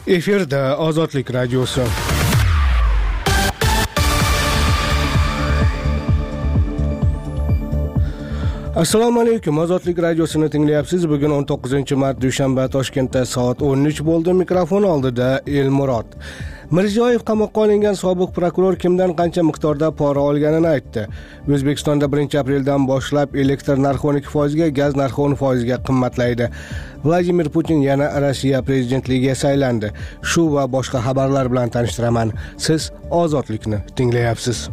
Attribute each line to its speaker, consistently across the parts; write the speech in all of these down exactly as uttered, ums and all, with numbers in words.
Speaker 1: Efirda Ozodlik radiosi. Assalomu alaykum. Ozodlik radiosini tinglayapsiz. Bugun o'n to'qqizinchi mart dushanba, Toshkentda soat o'n uch bo'ldi. Mikrofon oldida Elmurod. Mirziyoyev qamoqqa olingan sobiq prokuror kimdan qancha miqdorda pora olganini aytdi. O'zbekistonda birinchi apreldan boshlab elektr narxi o'n ikki foizga, gaz narxi o'n foizga qimmatlaydi. Vladimir Putin yana Rossiya prezidentligiga saylandi. Shu va boshqa xabarlar bilan tanishtiraman. Siz Ozodlikni tinglayapsiz.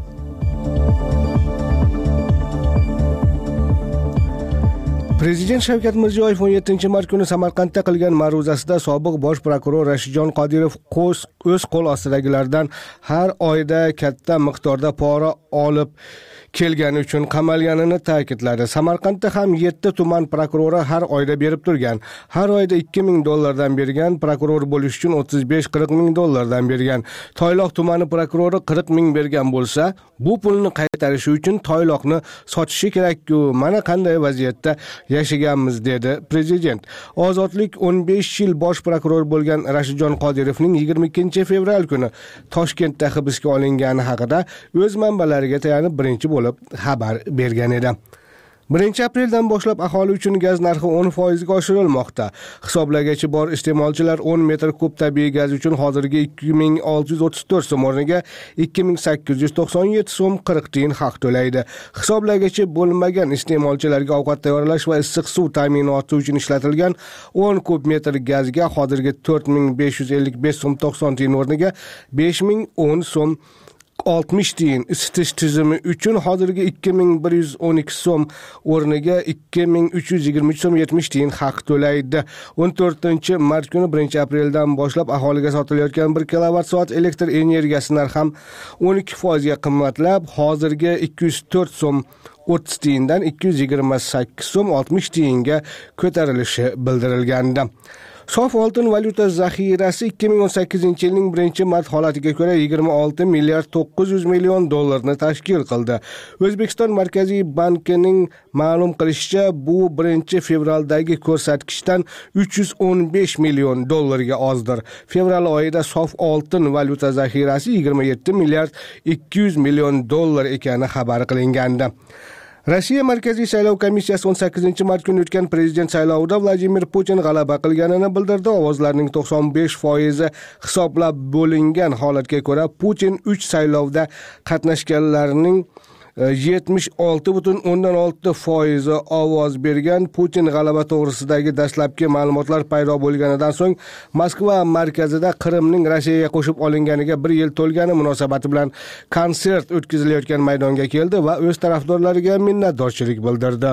Speaker 1: Prezident Shavkat Mirziyoyev o'n yettinchi mart kuni Samarqandda qilgan ma'ruzasida sobiq bosh prokuror Rashidjon Qodirov o'z qo'l ostidagilardan har oyda katta miqdorda pora olib kelgani uchun qamalganini ta'kidladi. Samarqandda ham yetti tuman prokurori har oyda berib turgan. Har oyda ikki ming dollardan bergan, prokuror bo'lish uchun o'ttiz besh qirq ming dollardan bergan. Toyloq tumani prokurori qirq ming bergan bo'lsa, bu pulni qaytarishi uchun Toyloqni sotishi kerak-ku. Mana qanday vaziyatda yashaganmiz, dedi prezident. Ozodlik o'n besh yil bosh prokuror bo'lgan Rashidjon Qodirovning yigirma ikkinchi fevral kuni Toshkentda hibsga olingani haqida o'z manbalariga tayanib birinchi bo'lib xabar bergan edi. birinchi apreldan boshlab aholi uchun gaz narxi o'n foizga oshirilmoqda. Hisoblagich bor iste'molchilar o'n metr kub tabiiy gaz uchun hozirgi ikki ming olti yuz o'ttiz to'rt so'm o'rniga ikki ming sakkiz yuz to'qson yetti so'm qirq tiyin haq to'laydi. Hisoblagich bo'lmagan iste'molchilarga ovqat tayyorlash va issiq suv ta'minoti uchun ishlatilgan o'n kub metr gazga hozirgi to'rt ming besh yuz ellik besh so'm to'qson tiyin o'rniga besh ming o'n so'm oltmish tiyin, isitish tizimi uchun hozirgi ikki ming bir yuz o'n ikki so'm o'rniga ikki ming uch yuz yigirma uch so'm yetmish tiyin haq to'laydi. o'n to'rtinchi mart kuni birinchi apreldan boshlab aholiga sotilayotgan bir kilovatt soat elektr energiyasi narxi ham o'n ikki foizga qimmatlab, hozirgi ikki yuz to'rt so'm o'ttiz tiyindan ikki yuz yigirma sakkiz so'm oltmish tiyinga ko'tarilishi bildirilgandi. Sof oltin valyuta zaxirasi ikki ming o'n sakkizinchi yilning birinchi mart holatiga ko'ra yigirma olti milliard to'qqiz yuz million dollarni tashkil qildi. O'zbekiston Markaziy bankining ma'lum qilishicha, bu birinchi fevraldagi ko'rsatkichdan uch yuz o'n besh million dollarga ozdir. Fevral oyida sof oltin valyuta zaxirasi yigirma yetti milliard ikki yuz million dollar ekani xabar qilingandi. Rossiya Markaziy saylov komissiyasi o'n sakkizinchi mart kuni o'tgan prezident saylovida Vladimir Putin g'alaba qilganini bildirdi. Ovozlarning to'qson besh foizi hisoblab bo'lingan holatga ko'ra Putin uch saylovda qatnashganlarning yetmish olti butun o'ndan olti foizi ovoz bergan. Putin g'alaba to'g'risidagi dastlabki ma'lumotlar paydo bo'lganidan so'ng Moskva markazida Qrimning Rossiyaga qo'shib olinganiga bir yil to'lgani munosabati bilan konsert o'tkazilayotgan maydonga keldi va o'z tarafdorlariga minnatdorchilik bildirdi.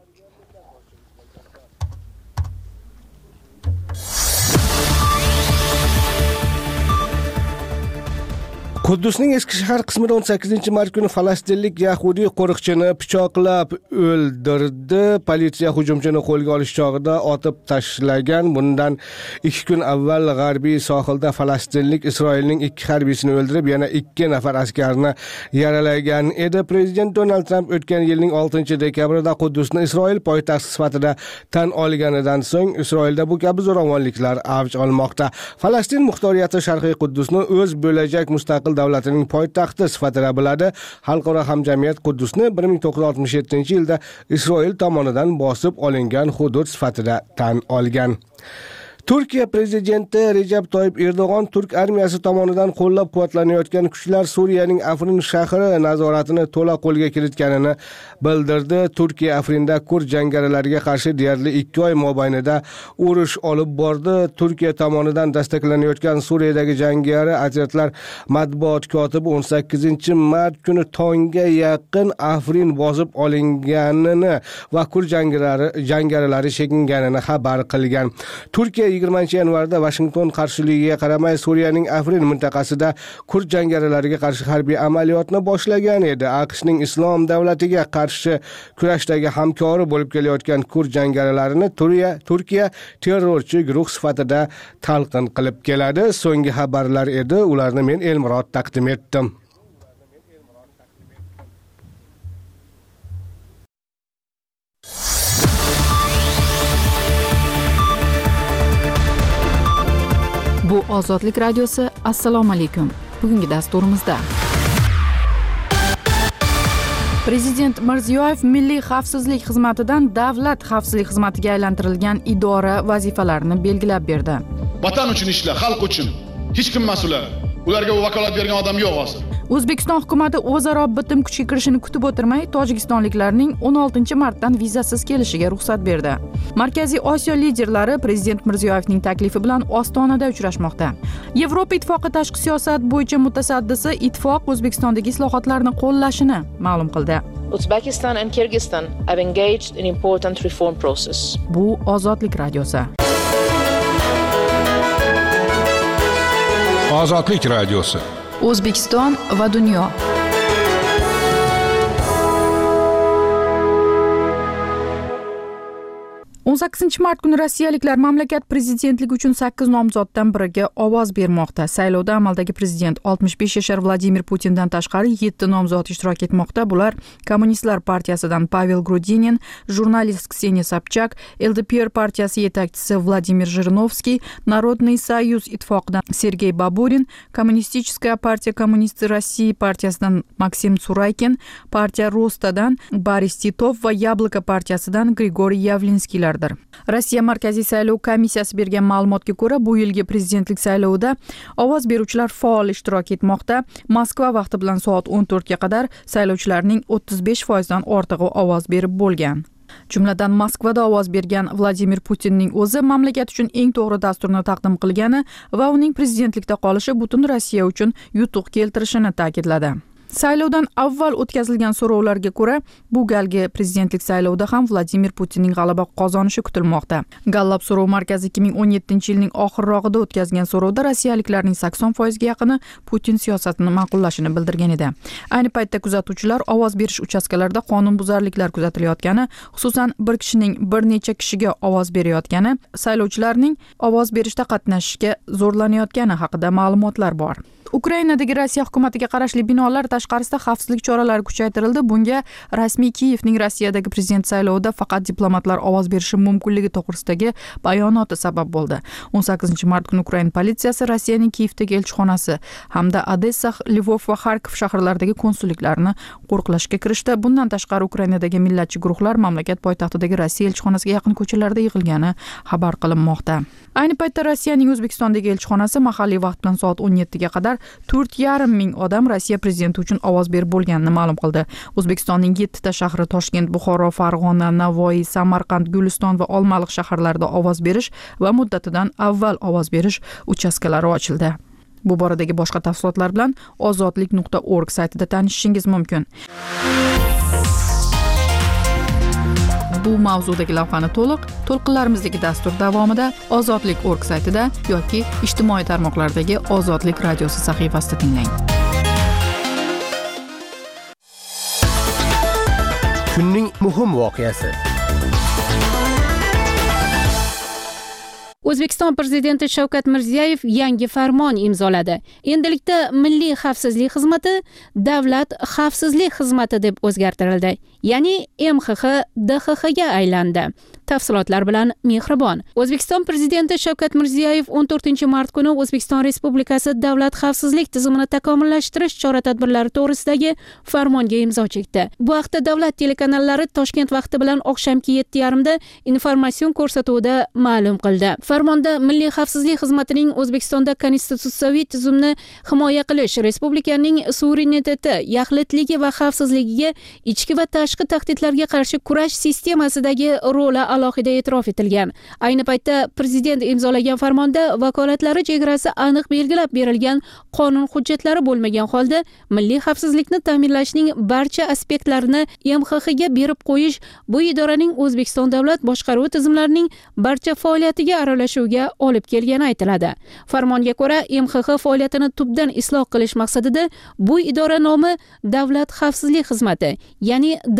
Speaker 1: Quddusning eski shahar qismida o'n sakkizinchi mart kuni falastinlik yahudiy qo'riqchini pichoqlab o'ldirdi. Politsiya hujumchini qo'lga olish chog'ida otib tashlagan. Bundan ikki kun avval g'arbiy sohilda falastinlik Isroilning ikki harbiysini o'ldirib, yana ikki nafar askarni yaralagan edi. Prezident Donald Trump o'tgan yilning oltinchi dekabrida Quddusni Isroil poytaxti sifatida tan olganidan so'ng Isroilda bu kabi zo'ravonliklar avj olmoqda. Falastin muxtoriyati Sharqiy Quddusni o'z bo'lajak mustaqil davlatining poytaxti sifatida biladi. Xalqaro hamjamiyat Quddusni bir ming to'qqiz yuz oltmish yettinchi yilda Isroil tomonidan bosib olingan hudud sifatida tan olgan. Turkiya prezidenti Recep Tayyip Erdo'g'on Turk armiyasi tomonidan qo'llab-quvvatlanayotgan kuchlar Suriyaning Afrin shahri nazoratini to'la qo'lga kiritganini bildirdi. Turkiya Afrinda kurd jangarilariga qarshi deyarli ikki oy mobaynida urush olib bordi. Turkiya tomonidan dastaklanayotgan Suriyadagi jangari otryadlar matbuot kotibi o'n sakkizinchi mart kuni tongga yaqin Afrin bosib olinganini va kurd jangarilari jangarilari chekinganini xabar qilgan. Turkiya yigirmanchi yanvarda Washington qarshiligiga qaramay Suriyaning Afrin mintaqasida kurd jangarilariga qarshi harbiy amaliyotni boshlagan edi. AQShning Islom davlatiga qarshi kurashdagi hamkori bo'lib kelayotgan kurd jangarilarini Turkiya Turkiya terrorchi guruh sifatida talqin qilib keladi. So'nggi xabarlar edi, ularni men Elmurod taqdim etdim.
Speaker 2: Bu Ozodlik radiosi, assalomu alaykum. Bugungi dasturimizda Prezident Mirziyoyev Milliy xavfsizlik xizmatidan davlat xavfsizlik xizmatiga aylantirilgan idora vazifalarini belgilab berdi.
Speaker 3: Vatan uchun ishla, xalq uchun. Hech kim mas'ul. Ularga vakolat bergan odam yo'q hozir.
Speaker 2: O'zbekiston hukumatı o'zaro bitim kuchga kirishini kutib o'tirmay, tojikistonliklarning o'n oltinchi martdan vizasiz kelishiga ruxsat berdi. Markaziy Osiyo liderlari Prezident Mirziyoyevning taklifi bilan Ostonada uchrashmoqda. Yevropa Ittifoqi tashqi siyosat bo'yicha mutasaddisi ittifoq O'zbekistondagi islohotlarni qo'llashini ma'lum qildi.
Speaker 4: Uzbekistan and Kyrgyzstan have engaged in important reform process.
Speaker 2: Bu Ozodlik radiosi.
Speaker 5: Ozodlik radiosi.
Speaker 2: O'zbekiston va dunyo. o'n sakkizinchi mart kuni rossiyaliklar mamlakat prezidentligi uchun sakkiz nomzoddan biriga ovoz bermoqda. Saylovda amaldagi prezident oltmish besh yashar Vladimir Putindan tashqari yetti nomzod ishtirok etmoqda. Bular Kommunistlar partiyasidan Pavel Grudinin, jurnalist Kseniya Sobchak, L D P R partiyasi yetakchisi Vladimir Zhirinovskiy, Народный союз ittifoqidan Sergey Baburin, Kommunistik partiya Kommunisti Rossiya partiyasidan Maksim Suraykin, partiya Rostadan Boris Titov va Yabloko partiyasidan Grigoriy Yavlinskiylar. Rossiya Markaziy saylov komissiyasi bergan ma'lumotga ko'ra, bu yilgi prezidentlik saylovida ovoz beruvchilar faol ishtirok etmoqda. Moskva vaqti bilan soat o'n to'rtga qadar saylovchilarning o'ttiz besh foizdan ortig'i ovoz berib bo'lgan. Jumladan Moskvada ovoz bergan Vladimir Putinning o'zi mamlakat uchun eng to'g'ri dasturni taqdim qilgani va uning prezidentlikda qolishi butun Rossiya uchun yutuq keltirishini ta'kidladi. Saylovdan avval o'tkazilgan so'rovlarga ko'ra, bu galgi prezidentlik saylovida ham Vladimir Putinning g'alaba qozonishi kutilmoqda. Gallup so'rov markazi ikki ming o'n yettinchi yilning oxirrog'ida o'tkazgan so'rovda rossiyaliklarning sakson foizga yaqini Putin siyosatini ma'qullashini bildirgan edi. Ayni paytda kuzatuvchilar ovoz berish uchastkalarida qonunbuzarliklar kuzatilayotgani, xususan bir kishining bir necha kishiga ovoz berayotgani, saylovchilarning ovoz berishda qatnashishga zo'rlanayotgani haqida ma'lumotlar bor. Ukrainadagi Rossiya hukumatiga qarashli binolar tashqarisida xavfsizlik choralari kuchaytirildi. Bunga rasmiy Kiyevning Rossiyadagi prezident saylovida faqat diplomatlar ovoz berishi mumkinligi to'g'risidagi bayonoti sabab bo'ldi. o'n sakkizinchi mart kuni Ukraina politsiyasi Rossiyaning Kiyevdagi elchixonasi hamda Odessa, Lvov va Xarkov shaharlaridagi konsulliklarni qo'riqlashga kirishdi. Bundan tashqari Ukrainadagi millatchi guruhlar mamlakat poytaxtidagi Rossiya elchixonasiga yaqin ko'chalarda yig'ilgani xabar qilinmoqda. Ayni paytda Rossiyaning O'zbekistondagi elchixonasi mahalliy vaqt bilan soat o'n yettiga qadar to'rt yarim ming odam Rossiya prezidenti uchun ovoz berib bo'lganini ma'lum qildi. O'zbekistonning yettita shahri Toshkent, Buxoro, Farg'ona, Navoiy, Samarqand, Guliston va Olmaliq shaharlarida ovoz berish va muddatidan avval ovoz berish uchastkalari ochildi. Bu boradagi boshqa tafsilotlar bilan ozodlik nuqta org saytida tanishishingiz mumkin. Bu mavzudagi lavhani to'liq to'lqinlarimizdagi dastur davomida ozodlik nuqta org saytida yoki ijtimoiy tarmoqlardagi Ozodlik radiosi sahifasida tinglang.
Speaker 1: Kunning muhim voqeasi.
Speaker 6: O'zbekiston prezidenti Shavkat Mirziyoyev yangi farmon imzoladi. Endilikda Milliy xavfsizlik xizmati Davlat xavfsizlik xizmati deb o'zgartirildi. Ya'ni M X X D X X ga aylandi. Tafsilotlar bilan Mehribon. O'zbekiston prezidenti Shavkat Mirziyoyev o'n to'rtinchi mart kuni O'zbekiston Respublikasi Davlat xavfsizlik tizimini takomillashtirish chora-tadbirlari to'g'risidagi farmonga imzo chekdi. Bu haqda davlat telekanallari Toshkent vaqti bilan oqshomki yetti yarim da informatsion ko'rsatuvida ma'lum qildi. Farmonda Milliy xavfsizlik xizmatining O'zbekistonda konstitutsiyaviy tizimni himoya qilish, respublikaning suvereniteti, yaxlitligi va xavfsizligiga, ichki va tashqi tahdidlarga qarshi kurash sistemasidagi roli alohida e'tirof etilgan. Ayni paytda prezident imzolagan farmonda vakolatlari chegarasi aniq belgilab berilgan, qonun hujjatlari bo'lmagan holda milliy xavfsizlikni ta'minlashning barcha aspektlarini M X X ga berib qo'yish bu idoraning O'zbekiston davlat boshqaruvi tizimlarining barcha faoliyatiga aralashuviga olib kelgani aytiladi. Farmonga ko'ra, M X X faoliyatini tubdan isloh qilish maqsadida bu idora nomi Davlat xavfsizlik xizmati, ya'ni D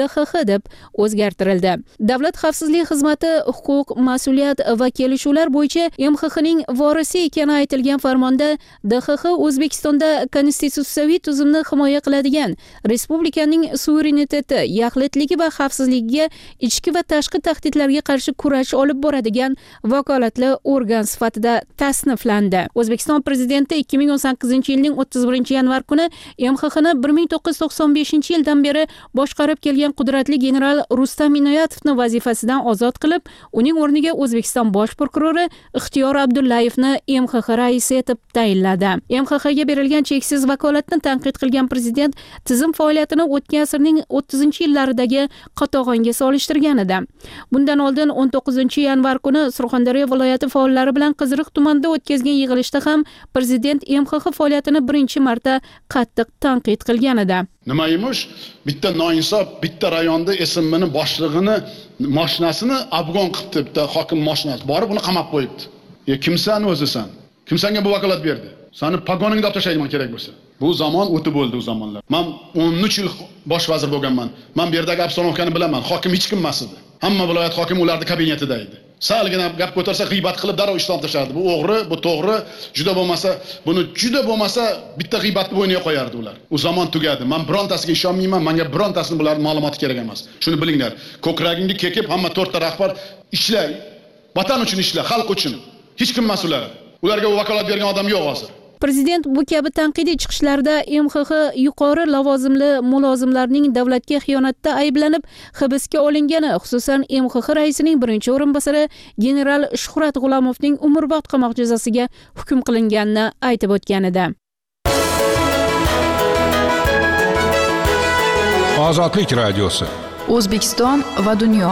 Speaker 6: D X X deb o'zgartirildi. Davlat xavfsizlik xizmati huquq, mas'uliyat va kelishuvlar bo'yicha M X Xning vorisi ekani aytilgan farmonda D X X O'zbekistonda konstitutsiyaviy tuzumni himoya qiladigan respublikaning suvereniteti, yaxlitligi va xavfsizligiga ichki va tashqi tahdidlarga qarshi kurash olib boradigan vakolatli organ sifatida tasniflandi. O'zbekiston prezidenti ikki ming o'n sakkizinchi yilning o'ttiz birinchi yanvar kuni M X Xni bir ming to'qqiz yuz to'qson beshinchi yildan beri boshqarib kelgan qudratli general Rustam Inoyatovni vazifasidan ozod qilib, uning o'rniga O'zbekiston bosh prokurori Ixtiyor Abdullayevni M X X raisi etib tayinladi. M X Xga berilgan cheksiz vakolatni tanqid qilgan prezident tizim faoliyatini o'tgan asrning o'ttizinchi yillaridagi qatag'onga solishtirgan edi. Bundan oldin o'n to'qqizinchi yanvar kuni Surxondaryo viloyati faollari bilan Qiziriq tumanida o'tkazgan yig'ilishda ham prezident M X X faoliyatini birinchi marta qattiq tanqid qilgan edi.
Speaker 3: Nima emish? Bitta noinsof, bitta rayonda S M Mning boshlig'ini mashinasini afg'on qilibdi, bitta hokim mashinasi. Borib uni qamab qo'yibdi. E kimsan o'zisan? Kim senga bu vakolat berdi? Seni pagoningni olib tashlayman kerak bo'lsa. Bu zamon o'tib bo'ldi u zamonlar. Men o'n uch yil bosh vazir bo'lganman. Men bu yerdagi obstanovkani bilaman. Hokim hech kim emas edi. Hamma viloyat hokimi ularning kabinetida edi. Salgina gap ko'tarsa g'iybat qilib darrov ishdan tashlardi. Bu o'g'ri, bu to'g'ri, juda bo'lmasa, buni juda bo'lmasa bitta g'iybatni bo'yniga qo'yardi ular. U zamon tugadi. Men birontasiga ishonmayman. Menga birontasini bularning ma'lumoti kerak emas. Shuni bilinglar. Ko'kragingga kekib hamma to'rtta rahbar ishlar, vatan uchun ishlar, xalq uchun. Hech kim emas ular. Ularga vakolat bergan odam yo'q hozir.
Speaker 6: Prezident bu kabi tanqidiy chiqishlarda M X X yuqori lavozimli mulozimlarning davlatga xiyonatda ayblanib hibsga olingani, xususan M X X raisining birinchi o'rinbosari general Shuhrat G'ulamovning umrbod qamoq jazosiga hukm qilinganini aytib o'tgan edi.
Speaker 5: Ozodlik radiosi.
Speaker 2: O'zbekiston va dunyo.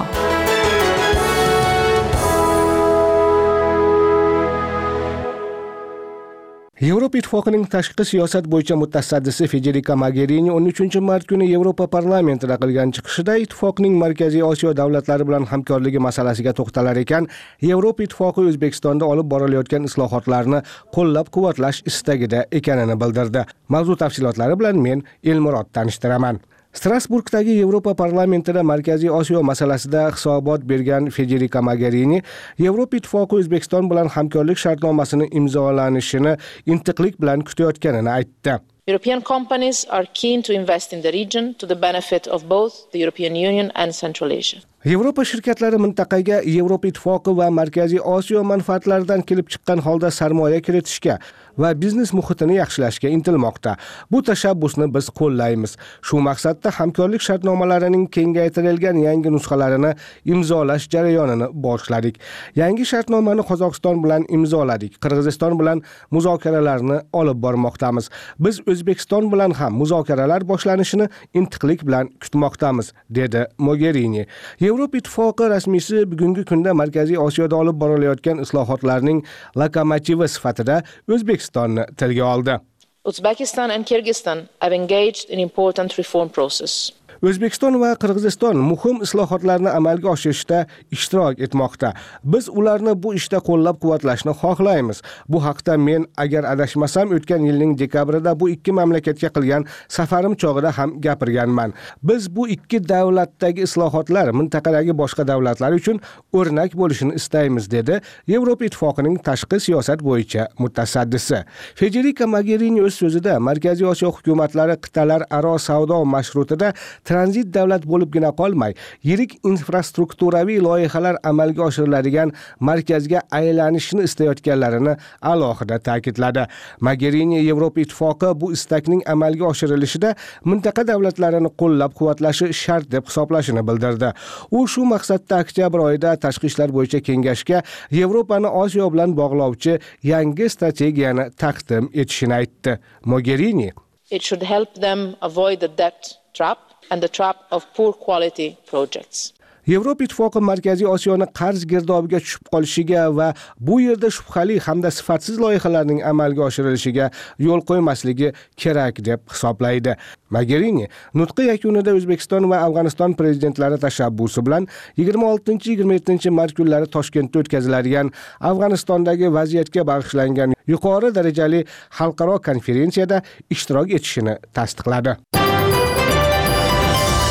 Speaker 1: Yevropa Ittifoqining tashqi siyosat bo'yicha mutasaddisi Federica Mogherini o'n uchinchi mart kuni Yevropa parlamentida qilgan chiqishida ittifoqning Markaziy Osiyo davlatlari bilan hamkorligi masalasiga to'xtalar ekan, Yevropa Ittifoqi O'zbekistonda olib borilayotgan islohotlarni qo'llab-quvvatlash istagida ekanini bildirdi. Mavzu tafsilotlari bilan men Elmurod tanishtiraman. Strasburgdagi Yevropa parlamentida Markaziy Osiyo masalasida hisobot bergan Federica Mogherini, Yevropa Ittifoqi O'zbekiston bilan hamkorlik shartnomasini imzolanishini intiqlik bilan kutayotganini aytdi.
Speaker 4: European companies are keen to invest in the region to the benefit of both the European Union and Central Asia.
Speaker 1: Yevropa shirkatlari mintaqaga Yevropa Ittifoqi va Markaziy Osiyo manfaatlaridan kelib chiqqan holda sarmoya kiritishga va biznes muhitini yaxshilashga intilmoqda. Bu tashabbusni biz qo'llaymiz. Shu maqsadda hamkorlik shartnomalarining kengaytirilgan yangi nusxalarini imzolash jarayonini boshladik. Yangi shartnomani Qozog'iston bilan imzoladik. Qirg'iziston bilan muzokaralarni olib bormoqdamiz. Biz O'zbekiston bilan ham muzokaralar boshlanishini intiqlik bilan kutmoqdamiz, dedi Mogherini. Yevropa Ittifoqi rasmiysi bugungi kunda Markaziy Osiyoda olib borilayotgan islohotlarning lokomotivi sifatida O'zbekistonni tilga oldi.
Speaker 4: Uzbekistan and Kyrgyzstan have engaged in important reform process.
Speaker 1: O'zbekiston va Qirg'iziston muhim islohotlarni amalga oshirishda ishtirok etmoqda. Biz ularni bu ishda qo'llab-quvvatlashni xohlaymiz. Bu haqda men, agar adashmasam, o'tgan yilning dekabrida bu ikki mamlakatga qilgan safarim chog'ida ham gapirganman. Biz bu ikki davlatdagi islohotlar mintaqadagi boshqa davlatlar uchun o'rnak bo'lishini istaymiz, dedi Yevropa Ittifoqining tashqi siyosat bo'yicha mutasaddisi. Federica Mogherini o'z so'zida Markaziy Osiyo hukumatlari qit'alar aro savdo mashrutida tranzit davlat bo'libgina qolmay, yirik infrastrukturaviy loyihalar amalga oshiriladigan markazga aylanishni istayotganlarini alohida ta'kidladi. Mogherini Yevropa Ittifoqi bu istakning amalga oshirilishida mintaqa davlatlarini qo'llab-quvvatlashi shart deb hisoblashini bildirdi. U shu maqsadda oktyabr oyida tashqi ishlar bo'yicha kengashga Yevropani Osiyo bilan bog'lovchi yangi strategiyani taqdim etishini aytdi. Mogherini:
Speaker 4: It should help them avoid the debt trap and the trap of poor quality projects.
Speaker 1: Yevropa Ittifoqi Markaziy Osiyoni qarz girdobiga tushib qolishiga va bu yerda shubhali hamda sifatsiz loyihalarning amalga oshirilishiga yo'l qo'ymasligi kerak deb hisoblaydi. Mogherini nutqi yakunida O'zbekiston va Afg'oniston prezidentlari tashabbusi bilan yigirma oltinchi yigirma yettinchi mart kunlari Toshkentda o'tkaziladigan Afg'onistondagi vaziyatga bag'ishlangan yuqori darajali xalqaro konferensiyada ishtirok etishini tasdiqladi.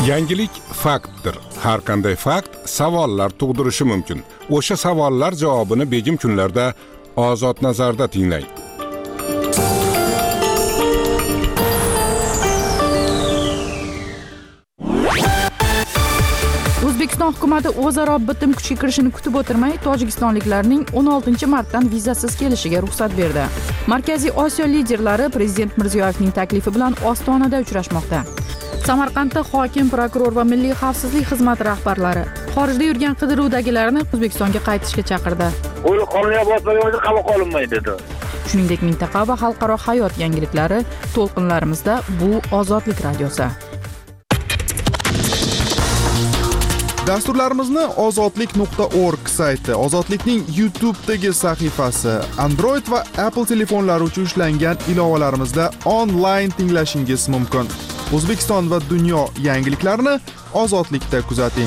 Speaker 5: Yangilik faktdir. Har qanday fakt savollar tug'dirishi mumkin. O'sha savollar javobini begim kunlarda Ozod nazarda tinglang.
Speaker 2: O'zbekiston hukumati o'zaro bitim kuchga kirishini kutib o'tirmay, tojikistonliklarning o'n oltinchi martdan vizasiz kelishiga ruxsat berdi. Markaziy Osiyo liderlari Prezident Mirziyoyevning taklifi bilan Ostonada uchrashmoqda. Samarqandda hokim, prokuror va milliy xavfsizlik xizmati rahbarlari xorijda yurgan qidiruvdagilarni O'zbekistonga qaytishga chaqirdi.
Speaker 7: O'li qonunga bosmagan qabul qilinmaydi dedi.
Speaker 2: Shuningdek, mintaqa va xalqaro hayot yangiliklari to'lqinlarimizda bu Ozodlik radiosi.
Speaker 8: Dasturlarimizni ozodlik nuqta org sayti, Ozodlikning YouTube'dagi sahifasi, Android va Apple telefonlari uchun ishlangan ilovalarimizda onlayn tinglashingiz mumkin. O'zbekiston va dunyo yangiliklarini Ozodlikda kuzating.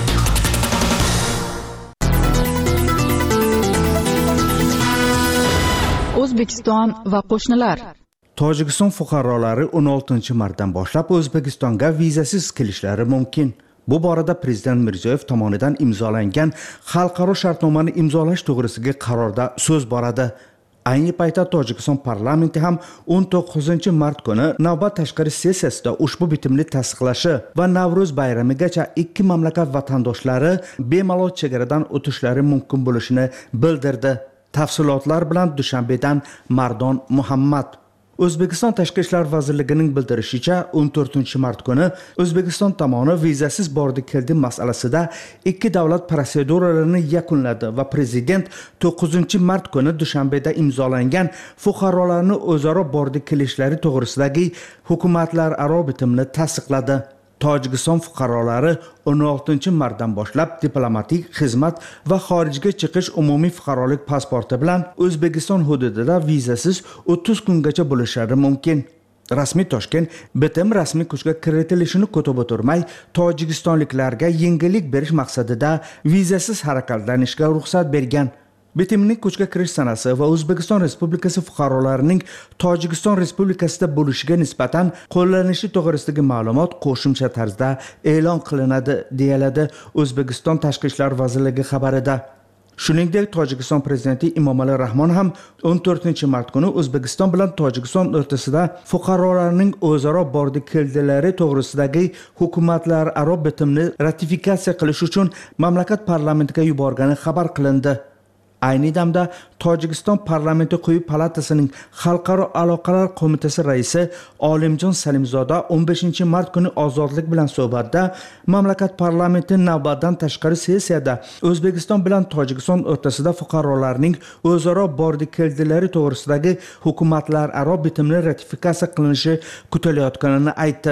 Speaker 2: O'zbekiston va qo'shnilar.
Speaker 9: Tojikiston fuqarolari o'n oltinchi martdan boshlab O'zbekistonga vizasiz kelishlari mumkin. Bu borada Prezident Mirziyoyev tomonidan imzolangan xalqaro shartnomani imzolash to'g'risidagi qarorda so'z boradi. Ayni paytda Tojikiston parlamenti ham o'n to'qqizinchi mart kuni navbat tashqari sessiyasida ushbu bitimni tasdiqlashi va Navro'z bayramigacha ikki mamlakat vatandoshlari bemalol chegaradan o'tishlari mumkin bo'lishini bildirdi. Tafsilotlar bilan Dushanbedan Mardon Muhammad. O'zbekiston Tashqi ishlar vazirligining bildirishicha, o'n to'rtinchi mart kuni O'zbekiston tomoni vizasiz bordi keldi masalasida ikki davlat protseduralarini yakunladi va prezident to'qqizinchi mart kuni Dushanbeda imzolangan fuqarolarni o'zaro bordi kelishlari to'g'risidagi hukumatlararo bitimni tasdiqladi. Tojikiston fuqarolari o'n oltinchi martdan boshlab diplomatik xizmat va xorijga chiqish umumiy fuqarolik pasporti bilan O'zbekiston hududida vizasiz o'ttiz kungacha bo'lishlari mumkin. Rasmiy Toshkent bitim rasmiy kuchga kiritilishini kutib o'tirmay, tojikistonliklarga yengillik berish maqsadida vizasiz harakatlanishga ruxsat bergan. Bitimning kuchga kirish sanasi va O'zbekiston Respublikasi fuqarolarining Tojikiston Respublikasida bo'lishiga nisbatan qo'llanishi to'g'risidagi ma'lumot qo'shimcha tarzda e'lon qilinadi, deyiladi O'zbekiston Tashqi ishlar vazirligi xabarida. Shuningdek, Tojikiston prezidenti Emomali Rahmon ham o'n to'rtinchi mart kuni O'zbekiston bilan Tojikiston o'rtasida fuqarolarning o'zaro bordi keldilari to'g'risidagi hukumatlararo bitimni ratifikatsiya qilish uchun mamlakat parlamentiga yuborgani xabar qilindi. Ayni damda Tojikiston parlamenti quyi palatasining Xalqaro aloqalar qo'mitasi raisi Olimjon Salimzoda o'n beshinchi mart kuni Ozodlik bilan suhbatda mamlakat parlamenti navbatdan tashqari sessiyada O'zbekiston bilan Tojikiston o'rtasida fuqarolarning o'zaro bordi keldilari to'g'risidagi hukumatlararo bitimni ratifikatsiya qilinishi kutilayotganini aytdi.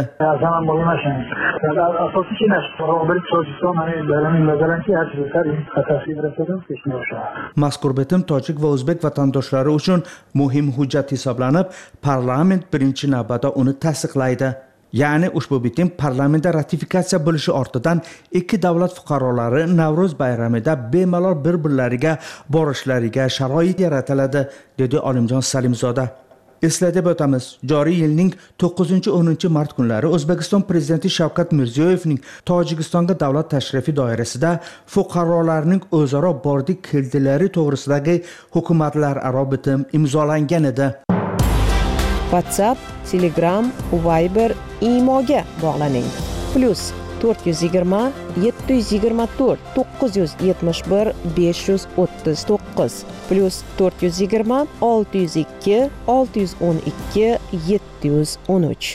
Speaker 9: Mazkur bitim tojik va o'zbek vatandoshlari uchun muhim hujjat hisoblanib, parlament birinchi navbatda uni tasdiqlaydi. Ya'ni ushbu bitim parlamentda ratifikatsiya bo'lishi ortidan ikki davlat fuqarolari Navro'z bayramida bemalol bir-birlariga borishlariga sharoit yaratiladi, dedi Olimjon Salimzoda. Eslatib o'tamiz, joriy yilning to'qqizinchi o'ninchi mart kunlari O'zbekiston prezidenti Shavkat Mirziyoyevning Tojikistonga davlat tashrifi doirasida fuqarolarning o'zaro bordi keldilari to'g'risidagi hukumatlararo bitim imzolangan edi.
Speaker 10: WhatsApp, Telegram, Viber, Imoga bog'laning. Plus to'rt yuz yigirma yetti yuz yigirma to'rt to'qqiz yuz yetmish bir besh yuz o'ttiz to'qqiz plus to'rt yuz yigirma olti yuz ikki olti yuz o'n ikki yetti yuz o'n uch.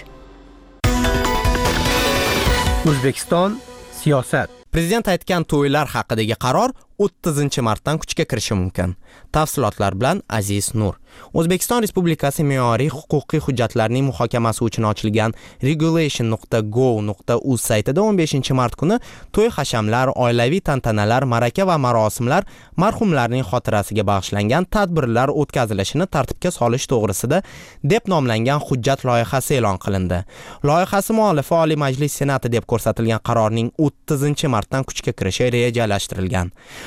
Speaker 11: O'zbekiston siyosat.
Speaker 12: Prezident aytgan to'ylar haqidagi qaror o'ttizinchi martdan kuchga kirishi mumkin. Tafsilotlar bilan Aziz Nur. O'zbekiston Respublikasi me'yoriy huquqiy hujjatlarning muhokamasi uchun ochilgan regulation nuqta gov nuqta uz saytida o'n beshinchi mart kuni to'y hashamlar, oilaviy tantanalar, ma'raka va marosimlar, marhumlarning xotirasiga bag'ishlangan tadbirlar o'tkazilishini tartibga solish to'g'risida deb nomlangan hujjat loyihasi e'lon qilindi. Loyihasi muallifi Oliy Majlis Senati deb ko'rsatilgan qarorning o'ttizinchi martdan kuchga kirishi rejalashtirilgan.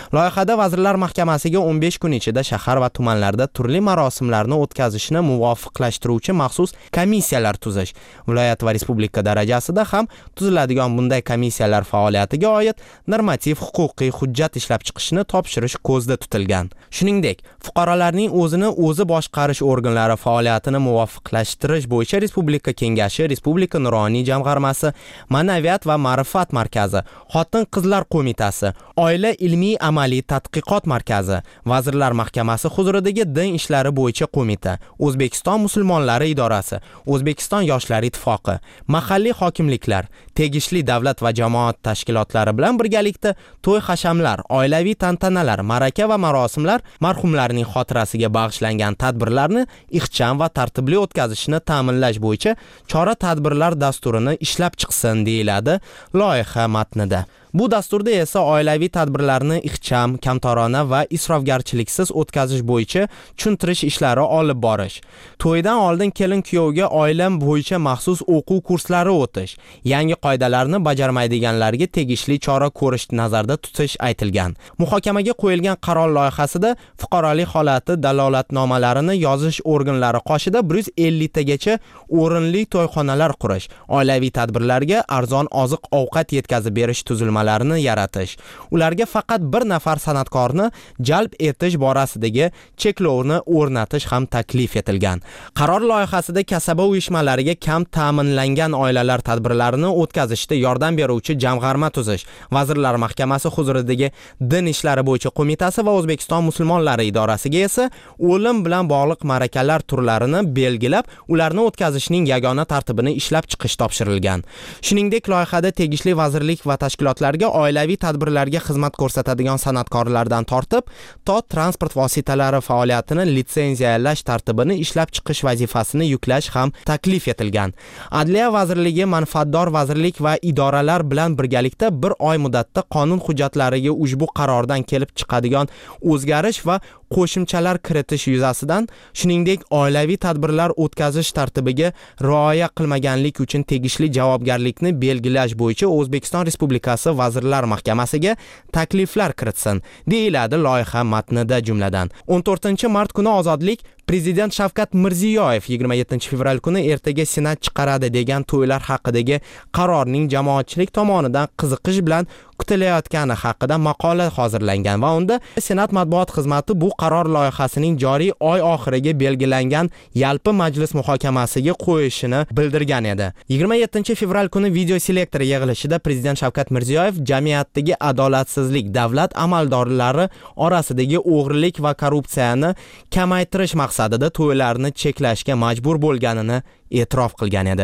Speaker 12: Loyihada Vazirlar Mahkamasiga o'n besh kun ichida shahar va tumanlarda turli marosimlarni o'tkazishni muvofiqlashtiruvchi maxsus komissiyalar tuzish, viloyat va respublika darajasida ham tuziladigan bunday komissiyalar faoliyatiga oid normativ huquqiy hujjat ishlab chiqishni topshirish ko'zda tutilgan. Shuningdek, fuqarolarning o'zini o'zi boshqarish organlari faoliyatini muvofiqlashtirish bo'yicha Respublika Kengashi, Respublika Nuroniy jamg'armasi, Ma'naviyat va ma'rifat markazi, Xotin-qizlar qo'mitasi, Oila ilmiy amaliy tadqiqot markazi, Vazirlar Mahkamasi huzuridagi din ishlari bo'yicha qo'mita, O'zbekiston musulmonlari idorasi, O'zbekiston yoshlar ittifoqi, mahalliy hokimliklar, tegishli davlat va jamoat tashkilotlari bilan birgalikda to'y hashamlar, oilaviy tantanalar, ma'raka va marosimlar, marhumlarning xotirasiga bag'ishlangan tadbirlarni ixcham va tartibli o'tkazishni ta'minlash bo'yicha chora-tadbirlar dasturini ishlab chiqsin deyiladi loyiha matnida. Bu dasturda esa oilaviy tadbirlarni ixcham, kamtarona va isrofgarchiliksiz o'tkazish bo'yicha tushuntirish ishlari olib borish, to'ydan oldin kelin-kuyovga oila bo'yicha maxsus o'quv kurslari o'tish, yangi qoidalarni bajarmaydiganlarga tegishli chora ko'rish nazarda tutish aytilgan. Muhokamaga qo'yilgan qaror loyihasida fuqarolik holati dalolatnomalarini yozish organlari qoshida bir yuz ellik tagacha o'rinli to'yxonalar qurish, oilaviy tadbirlarga arzon oziq-ovqat yetkazib berish tuzilmalari larni yaratish, ularga faqat bir nafar san'atkorni jalb etish borasidagi cheklovni o'rnatish ham taklif etilgan. Qaror loyihasida kasaba uyushmalariga kam ta'minlangan oilalar tadbirlarini o'tkazishda yordam beruvchi jamg'arma tuzish, Vazirlar Mahkamasi huzuridagi din ishlari bo'yicha qo'mitasi va O'zbekiston musulmonlari idorasiga esa o'lim bilan bog'liq ma'rakalar turlarini belgilab, ularni o'tkazishning yagona tartibini ishlab chiqish topshirilgan. Shuningdek, loyihada tegishli vazirlik va tashkilotlar oilaviy tadbirlarga xizmat ko'rsatadigan san'atkorlardan tortib, to transport vositalari faoliyatini litsenziyalash tartibini ishlab chiqish vazifasini yuklash ham taklif etilgan. Adliya vazirligi manfaatdor vazirlik va idoralar bilan birgalikda bir oy muddatda qonun hujjatlariga ushbu qarordan kelib chiqadigan o'zgarish va qo'shimchalar kiritish yuzasidan, shuningdek oilaviy tadbirlar o'tkazish tartibiga rioya qilmaganlik uchun tegishli javobgarlikni belgilash bo'yicha O'zbekiston Respublikasi Vazirlar Mahkamasiga takliflar kiritsin, deyiladi loyiha matnida. Jumladan o'n to'rtinchi mart kuni ozodlik Prezident Shavkat Mirziyoyev yigirma yettinchi fevral kuni ertaga Senat chiqaradi degan to'ylar haqidagi qarorning jamoatchilik tomonidan qiziqish bilan kutilayotgani haqida maqola hozirlangan va unda Senat matbuot xizmati bu qaror loyihasining joriy oy oxiriga belgilangan yalpi majlis muhokamasiga qo'yishini bildirgan edi. yigirma yettinchi fevral kuni video selektor yig'ilishida Prezident Shavkat Mirziyoyev jamiyatdagi adolatsizlik, davlat amaldorlari orasidagi o'g'rilik va korrupsiyani kamaytirish maqsadida to'ylarni cheklashga majbur bo'lganini e'tirof qilgan edi.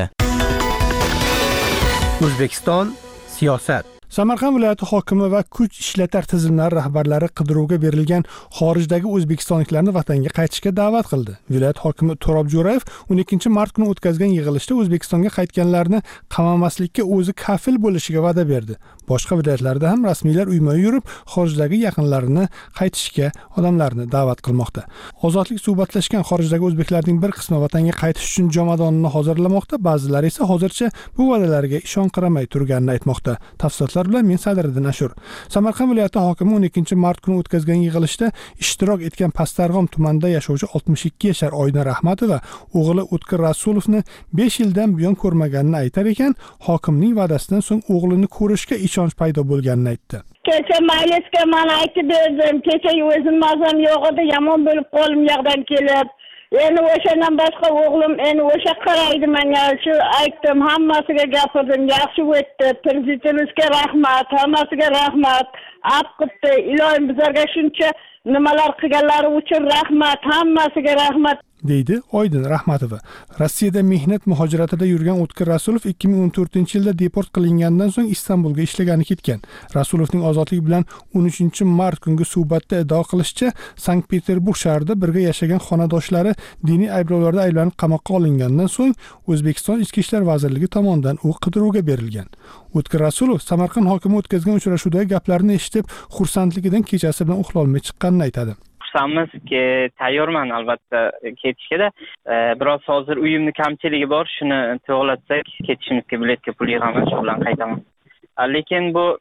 Speaker 11: O'zbekiston siyosat.
Speaker 13: Samarqand viloyati hokimi va kuch ishlatar tizimlari rahbarlari qidiruvga berilgan xorijdagi o'zbekistonliklarni vatanga qaytishga da'vat qildi. Viloyat hokimi To'rob Jo'rayev o'n ikkinchi mart kuni o'tkazgan yig'ilishda O'zbekistonga qaytganlarni qamamaslikka o'zi kafil bo'lishiga va'da berdi. Boshqa viloyatlarda ham rasmiylar uyma-uy yurib, xorijdagi yaqinlarini qaytishga odamlarni da'vat qilmoqda. Ozodlik suhbatlashgan xorijdagi o'zbeklarning bir qismi vatanga qaytish uchun jomadonni hozirlamoqda, ba'zilari esa hozircha bu va'dalarga ishonqiramay turganini aytmoqda. Tafsilotlar bilan men Sadriddin Ashur. Samarqand viloyati hokimi o'n ikkinchi mart kuni o'tkazgan yig'ilishda ishtirok etgan Pastarg'om tumanida yashovchi oltmish ikki yashar Oyna Rahmatova o'g'li O'tkir Rasulovni besh yildan buyon ko'rmaganini aytar ekan, hokimning va'dasidan so'ng o'g'lini ko'rishga ishonch paydo bo'lganini aytdi.
Speaker 14: Kecha maylisga men aytib berdim, kecha o'zim mazam yo'q edi, yomon bo'lib qo'lim yoqdan kelib, endi o'shandan boshqa o'g'lim endi o'sha qaraydi menga, shu aytdim, hammasiga gapirdim, yaxshi o'tdi, prezidentimizga rahmat, hammasiga rahmat, ab qildi, iloyim bizlarga shuncha nimalar qilganlari uchun rahmat, hammasiga rahmat, deydi Oydin Rahmatova. Rossiyada mehnat muhojiratida yurgan O'tkir Rasulov ikki ming o'n to'rtinchi yilda deport qilingandan so'ng Istanbulga ishlagani ketgan. Rasulovning ozodlik bilan o'n uchinchi mart kungi suhbatda iddao qilishicha, Sankt-Peterburg shahrida birga yashagan xonadoshlari diniy ayblovlarda ayblanib qamoqqa olingandan so'ng O'zbekiston Ichki ishlar vazirligi tomonidan u qidiruvga berilgan. O'tkir Rasulov Samarqand hokimi o'tkazgan uchrashuvdagi gaplarni eshitib, xursandligidan kechasi bilan uxlay olmay chiqqanini aytadi.
Speaker 15: Xursandmizki, tayyorman albatta ketishga. Biroz hozir uyimni kamchiligi bor, shuni to'g'latsak ketishimizga biletga pul yig'aman, shu bilan qaytaman. Lekin bu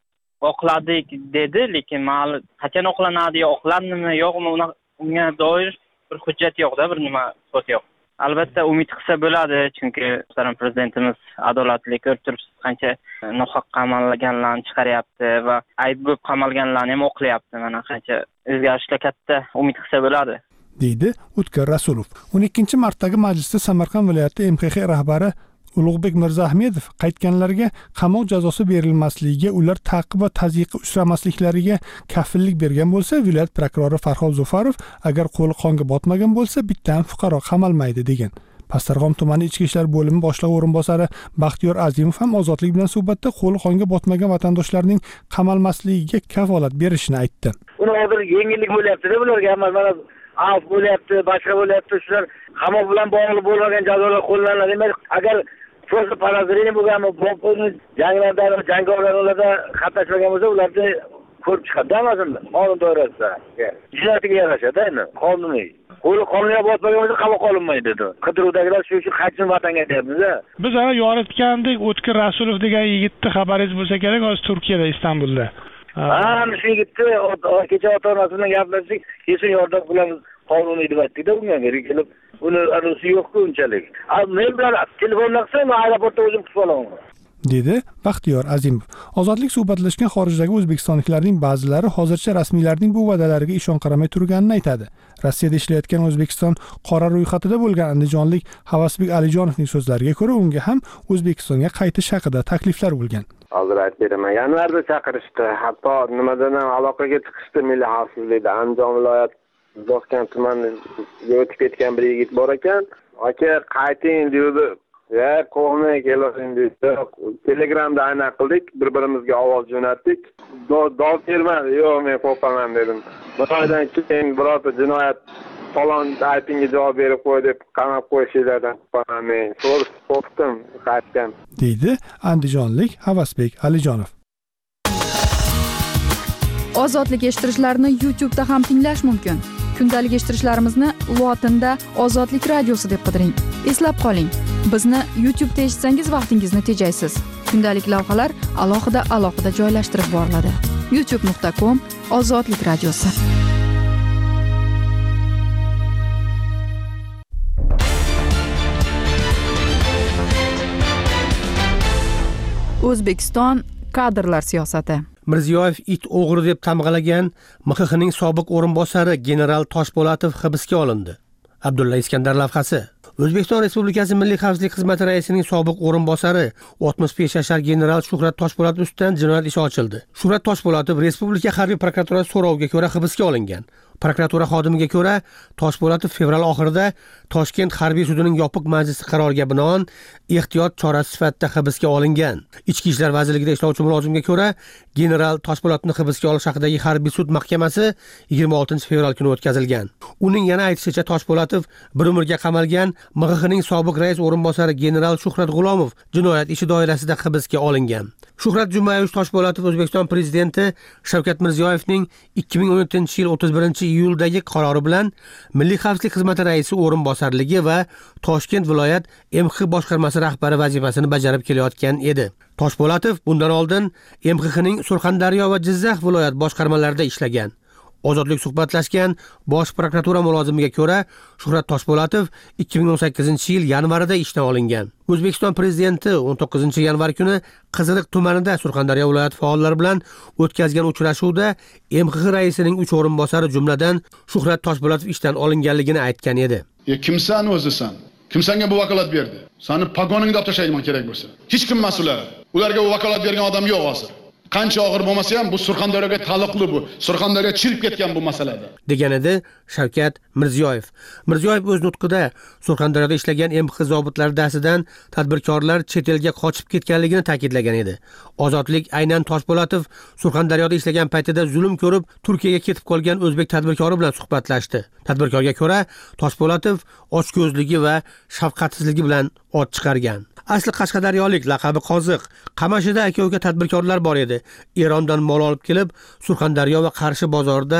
Speaker 15: oqladik dedi, lekin men qachon oqlanadi, yo oqlandimi, yo'qmi, unga doir bir hujjat yo'q-da, bir nima so'z yo'q. Albatta umid qilsa bo'ladi, chunki muhtaram prezidentimiz adolatli ko'rib turibsiz, qancha nohaq qamalganlarni chiqaryapti va ayb bo'lib qamalganlarni ham oqlayapti. Mana qancha o'zgarishlar katta, umid qilsa bo'ladi,
Speaker 13: deydi O'tkir Rasulov. o'n ikkinchi martdagi majlisda Samarqand viloyati M X X rahbari Ulug'bek Mirzaahmedov qaytganlarga qamoq jazosi berilmasligiga, ular ta'qib va tazyiqqa uchramasliklariga kafillik bergan bo'lsa, viloyat prokurori Farhod Zufarov agar qo'li qonga botmagan bo'lsa, bitta ham fuqaro qamalmaydi degan. Pastarg'om tumani ichki ishlar bo'limi boshlig'i o'rinbosari Baxtiyor Azimov ham Ozodlik bilan suhbatda qo'li qonga botmagan vatandoshlarning qamalmasligiga kafolat berishini aytdi.
Speaker 7: Uni hozir yengillik bo'lyapti-da bularga, hamma mana af bo'lyapti, boshqa bo'lyapti, shular qamoq bilan bog'liq bo'lmagan jazolar qo'llanadi. Demak, agar просто parazrini bo'lganmi, bo'pni janglarda, jangovarlarda qatnashmagan bo'lsa, ularni ko'rib chiqadi hammasini qonun doirasida. Jinoyatga yarashadi, endi qonuniy. Qo'li qonunga botmagan bo'lsa qamoq olinmaydi dedi. Qidiruvdagilar shu uchun qaytsin vatanga deyapmiz-a.
Speaker 16: Biz ana yoritgandek O'tkir Rasulov degan yigitni xabaringiz bo'lsa kerak, hozir Turkiyada, Istanbulda.
Speaker 7: Ha, shu yigitni kecha ota-onasi bilan gaplashdik, kesin yordam qilamiz qonuniy deb aytdik-da, unga kelib uni anusi yo'q-ku unchalik. Men bilan telefonda qilsam, aeroportda o'zim kutib olaman,
Speaker 13: dedi Baxtiyor Azimov. Ozodlik suhbatlashgan xorijdagi o'zbekistonliklarning ba'zilari hozircha rasmiylarning bu va'dalariga ishon qaramay turganini aytadi. Rossiyada ishlayotgan O'zbekiston qora ro'yxatida bo'lgan andijonlik Havasbek Alijonovning so'zlariga ko'ra, unga ham O'zbekistonga qaytish haqida takliflar bo'lgan.
Speaker 17: Hozir aytib beraman. Yanvarda chaqirishdi, hatto nimadan ham aloqaga chiqishdi Milliy xavfsizlikda. Andijon viloyat Boskan tumaniga o'tib ketgan bir yigit bor ekan. Aka qayting dedi. Ya qo'may kelavering dedi. Telegramda aynan qildik, bir-birimizga ovoz jo'natdik. Dov bermadi, yo'q men qo'rqaman dedim. Bir oydan keyin birorta jinoyat falon aytingga javob berib qo'y deb qamab qo'yishlardan qo'rqaman. So'rib qo'rqdim, qaytgan,
Speaker 13: deydi andijonlik Havasbek Alijonov.
Speaker 2: Ozodlik eshittirishlarini YouTube'da ham tinglash mumkin. Kundalik eshittirishlarimizni lotinda Ozodlik radiosi deb qidiring. Eslab qoling, bizni YouTube'da eshitsangiz vaqtingizni tejaysiz. Kundalik lavhalar alohida alohida joylashtirib boriladi. youtube nuqta com Ozodlik radiosi. O'zbekiston kadrlar siyosati.
Speaker 11: Mirziyoyev it o'g'ri deb tamg'alagan M X Xning sobiq o'rinbosari general Toshpo'latov hibsga olindi. Abdulla Iskandar lavhasi. O'zbekiston Respublikasi Milliy xavfsizlik xizmati raisining sobiq o'rinbosari oltmish besh yashar general Shuhrat Toshpo'latov ustidan jinoyat ishi ochildi. Shuhrat Toshpo'latov Respublika harbiy prokuraturasi so'roviga ko'ra hibsga olingan. Prokuratura xodimiga ko'ra, Toshpo'latov fevral oxirida Toshkent harbiy sudining yopiq majlisi qaroriga binoan ehtiyot chorasi sifatida hibsga olingan. Ichki ishlar vazirligida ishlovchi mulozimga ko'ra, general Toshpo'latovni hibsga olish haqidagi harbiy sud mahkamasi yigirma oltinchi fevral kuni o'tkazilgan. Uning yana aytishicha, Toshpo'latov bir umrga qamalgan M X Xning sobiq rais o'rinbosari general Shuhrat G'ulomov jinoyat ishi doirasida hibsga olingan. Shuhrat Jumayevich Toshpo'latov O'zbekiston prezidenti Shavkat Mirziyoyevning ikki ming o'n yettinchi yil o'ttiz birinchi iyuldagi qarori bilan Milliy xavfsizlik xizmati raisi o'rinbosarligi va Toshkent viloyat M X boshqarmasi rahbari vazifasini bajarib kelayotgan edi. Toshpo'latov bundan oldin M X Xning Surxondaryo va Jizzax viloyat boshqarmalarida ishlagan. Ozodlik suhbatlashgan bosh prokuratura mulozimiga ko'ra, Shuhrat Toshpo'latov ikki ming o'n sakkizinchi yil yanvarida ishdan olingan. O'zbekiston prezidenti o'n to'qqizinchi yanvar kuni Qiziliq tumanida Surxondaryo viloyati faollari bilan o'tkazgan uchrashuvda M X raisining uch o'rinbosari jumladan Shuhrat Toshpo'latov ishdan olinganligini aytgan edi.
Speaker 3: "E kimsan o'zisan? Kim senga bu vakolat berdi? Seni pagoningni olib tashlayman kerak bo'lsa. Hech kim mas'ul. Ularga bu vakolat bergan odam yo'q hozir. Qancha og'ir bo'lmasa ham bu Surxondaryoga taalluqli bu. Surxondaryo chirib ketgan bu masalada", degan
Speaker 11: edi Shavkat Mirziyoyev. Mirziyoyev o'z nutqida Surxondaryoda ishlagan M X zobitlari dasidan tadbirkorlar chet elga qochib ketganligini ta'kidlagan edi. Ozodlik aynan Toshpo'latov Surxondaryoda ishlagan paytida zulm ko'rib Turkiyaga ketib qolgan o'zbek tadbirkori bilan suhbatlashdi. Tadbirkorga ko'ra, Toshpo'latov ochko'zligi va shafqatsizligi bilan ot chiqargan. Asli Qashqadaryolik, laqabi Qoziq, Qamashida aka-uka tadbirkorlar bor edi. Erondan mol olib kelib, Surxondaryo va Qarshi bozorida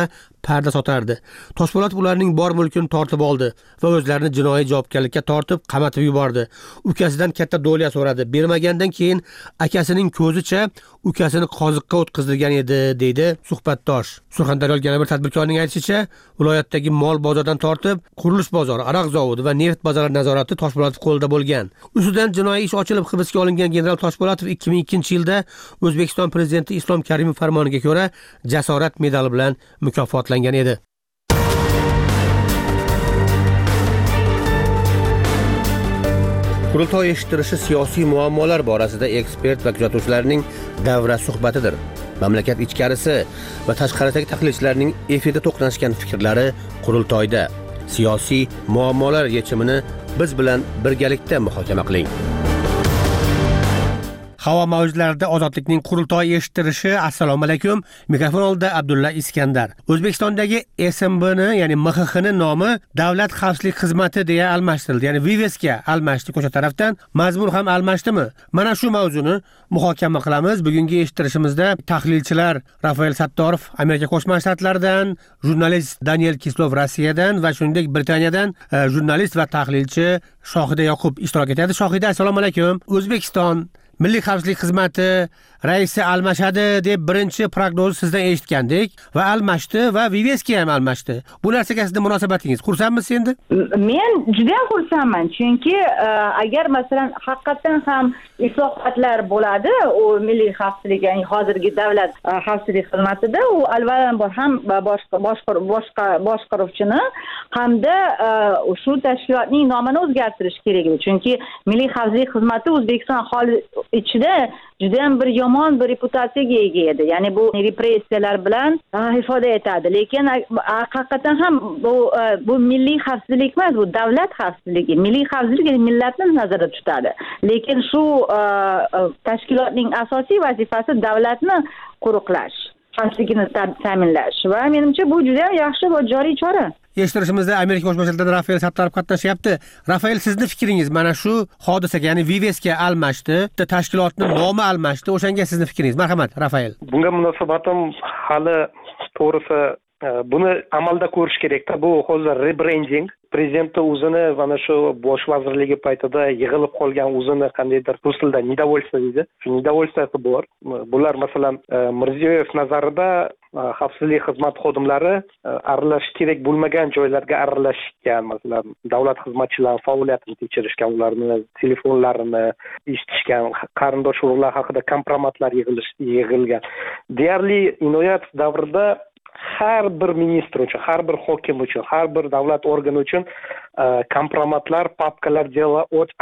Speaker 11: parda sotardi. Toshpo'latov ularning bor mulkini tortib oldi va o'zlarini jinoiy javobgarlikka tortib, qamatib yubordi. Ukasidan katta do'liya so'radi. Bermagandan keyin akasining ko'zicha ukasini qoziqqa o'tkazilgan edi, deydi suhbatdosh. Surxondaryolik yana bir tadbirkorning aytishicha, viloyatdagi mol bozordan tortib, qurilish bozori, aroq zavodi va neft bozori nazorati Toshpo'latov qo'lida bo'lgan. Ustidan jinoiy ish ochilib hibsga olingan general Toshpo'latov ikki ming ikkinchi yilda O'zbekiston prezidenti Islom Karimov farmoniga ko'ra jasorat medali bilan mukofotlangan edi. Qurultoy eshittirishi siyosiy muammolar borasida ekspert va kuzatuvchilarning davra suhbatidir. Mamlakat ichkarisi va tashqaridagi tahlilchilarning efirda to'qnashgan fikrlari qurultoyda. Siyosiy muammolar yechimini biz bilan birgalikda muhokama qiling. Havo mavjlarida ozodlikning qurultoyi eshittirishi. Assalomu alaykum. Mikrofon oldida Abdulla Iskandar. O'zbekistondagi S M B'ni, ya'ni M X X'ni nomi Davlat xavfsizlik xizmati deya almashtirildi. Ya'ni V V S ga almashdi ko'cha tarafdan. Mazmun ham almashdimi? Mana shu mavzuni muhokama qilamiz. Bugungi eshittirishimizda tahlilchilar Rafael Sattorov Amerika Qo'shma Shtatlaridan, jurnalist Daniel Kislov Rossiyadan va shuningdek Britaniyadan jurnalist va tahlilchi Shohida Yoqub ishtirok etadi. Shohida, assalomu alaykum. O'zbekiston Milliy xavfsizlik xizmati raisi almashadi deb birinchi prognozni sizdan eshitgandik va almashdi va V V S ga ham almashdi. Bu narsaga sizning munosabatingiz? Xursandmisiz endi?
Speaker 18: Men juda ham xursandman, chunki agar masalan haqiqatan ham islohotlar bo'ladi, u milliy xavfsizlik, ya'ni hozirgi davlat xavfsizlik xizmatida u avvalambor ham boshqa boshqa boshqa boshqaruvchini hamda shu tashkilotning nomini o'zgartirish kerak edi. Chunki milliy xavfsizlik xizmati O'zbekiston aholi ichida juda ham bir yomon bir reputatsiyaga ega edi. Ya'ni bu repressiyalar bilan ifoda etadi. Lekin haqiqatan ham bu bu milliy xavfsizlik emas, bu davlat xavfsizligi. Milliy xavfsizlik millatni nazarda tutadi. Lekin shu tashkilotning asosiy vazifasi davlatni qo'riqlash, xavfsizligini ta'minlash va menimcha bu juda ham yaxshi va joriy chora.
Speaker 11: Eshittirishimizda Amerika Qo'shma Shtatlaridan Rafael Sattorov qatnashyapti. Rafael, sizning fikringiz mana shu hodisaga, ya'ni V V S ga almashdi, tashkilotning nomi almashdi. O'shanga sizning fikringiz? Marhamat, Rafael.
Speaker 19: Bunga munosabatim hali to'g'risi buni amalda ko'rish kerak-da. Bu hozir rebranding. Prezident o'zini mana shu bosh vazirligi paytida yig'ilib qolgan o'zini qandaydir rus tilida недовольство deydi. Shu недовольствоsi bor. Bular masalan Mirziyoyev nazarida xavfsizlik xizmati xodimlari aralashish kerak bo'lmagan joylarga aralashgan, masalan davlat xizmatchilari faoliyatini tekshirishgan, ularni telefonlarini eshitishgan, qarindosh urug'lar haqida kompromatlar yig'ilgan. Deyarli inoyat davrida har bir ministr uchun, har bir hokim uchun, har bir davlat organi uchun kompromatlar, papkalar delo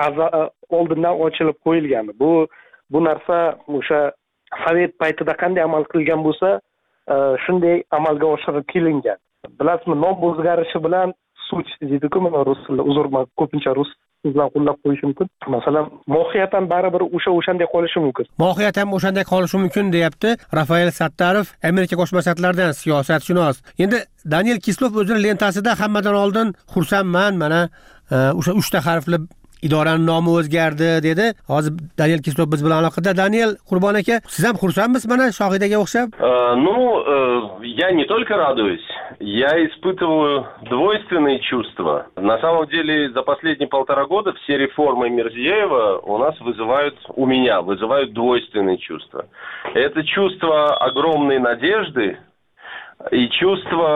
Speaker 19: oldindan ochilib qo'yilgan. Bu bu narsa o'sha Sovet paytida qanday amal qilgan bo'lsa, shunday amalga oshirib kelingan. Bilasizmi, nom o'zgarishi bilan sut deydi-ku, mana rus tilida, uzrman ko'pincha rus bilan qo'llab qo'yish mumkin. Masalan, mohiyatan baribir o'sha o'shanday qolishi mumkin.
Speaker 11: Mohiyatan o'shanday qolishi mumkin, deyapti Rafael Sattorov, Amerika Qo'shma Shtatlaridan siyosatshunos. Endi Daniel Kislov o'zining lentasida hammadan oldin xursandman, mana o'sha uchta harfli idoraning nomi o'zgardi dedi. Hozir Daniel Kislov biz bilan aloqada. Daniel, Qurbon aka, siz ham xursandmisiz mana Shohidaga o'xshab?
Speaker 20: Ну, я не только радуюсь, я испытываю двойственные чувства. На самом деле, за последние полтора года все реформы Мирзиеева у нас вызывают, у меня вызывают двойственные чувства. Это чувство огромной надежды и чувство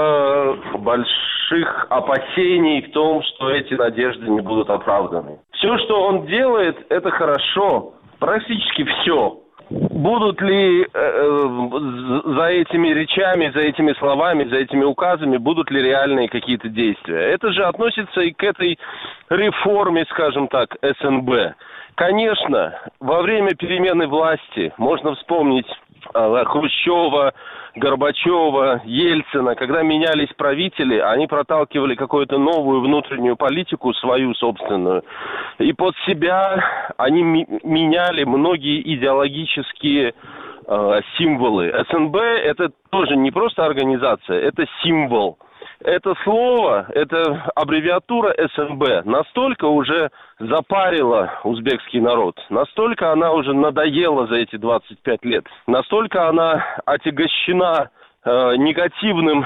Speaker 20: больших опасений в том, что эти надежды не будут оправданы. Все, что он делает, это хорошо. Практически все. Будут ли э, за этими речами, за этими словами, за этими указами, будут ли реальные какие-то действия? Это же относится и к этой реформе, скажем так, С Н Б. Конечно, во время перемены власти можно вспомнить э, Хрущева, Горбачева, Ельцина, когда менялись правители, они проталкивали какую-то новую внутреннюю политику, свою собственную. И под себя они меняли многие идеологические э, символы. С Н Б – это тоже не просто организация, это символ. Это слово, это аббревиатура С Н Б настолько уже запарила узбекский народ, настолько она уже надоела за эти двадцать пять лет, настолько она отягощена э, негативным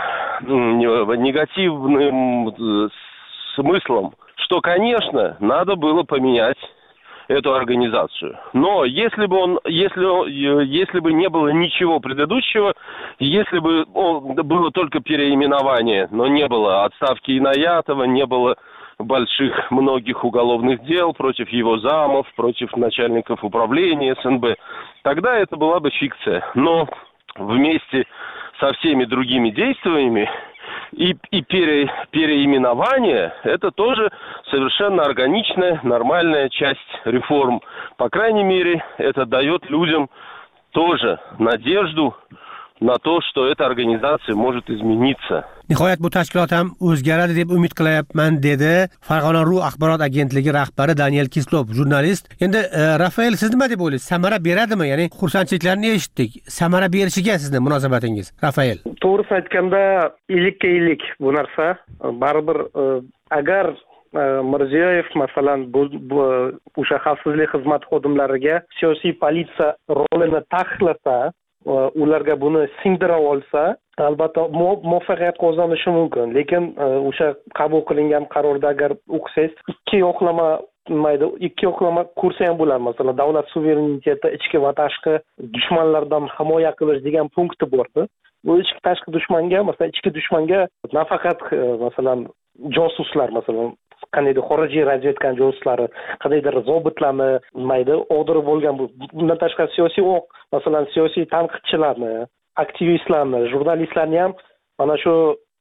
Speaker 20: негативным смыслом, что, конечно, надо было поменять эту организацию. Но если бы он, если, если бы не было ничего предыдущего, если бы он, было только переименование, но не было отставки Инаятова, не было больших многих уголовных дел против его замов, против начальников управления СНБ, тогда это была бы фикция. Но вместе со всеми другими действиями и, и пере, переименование – это тоже совершенно органичная, нормальная часть реформ. По крайней мере, это дает людям тоже надежду на то, что эта организация может измениться.
Speaker 11: Nihoyat bu tashkilot ham o'zgaradi deb umid qilyapman, dedi Farg'ona ru axborot agentligi rahbari Daniel Kislov, jurnalist. Endi Rafael, siz nima deb o'ylaysiz? Samara beradimi? Ya'ni xursandchiliklarni eshitdik. Samara berishiga sizning munosabatingiz, Rafael?
Speaker 19: To'g'risi aytganda, ilikka ilik bu narsa. Baribir agar Mirziyoyev masalan bu o'sha xavfsizlik xizmati xodimlariga siyosiy politsiya rolini taqiqlasa, ularga buni singdira olsa, albatta muvaffaqiyat qozonishi mumkin. Lekin o'sha qabul qilingan qarorda agar o'qisangiz, ikki yo'qlama mayda ikki yo'qlama kursi ham bo'ladi. Masalan, davlat suvereniteti, ichki va tashqi dushmanlardan himoya qilish degan punkti bordi. Bu ichki tashqi dushmanga, masalan, ichki dushmanga nafaqat masalan josuslar, masalan qandaydir xorijiy razvedka josuslari, qandaydir zobitlarni mayda o'g'dirib bo'lgan, bundan tashqari siyosiy o'q, masalan siyosiy tanqidchilarni, aktivistlarni, jurnalistlarni ham mana shu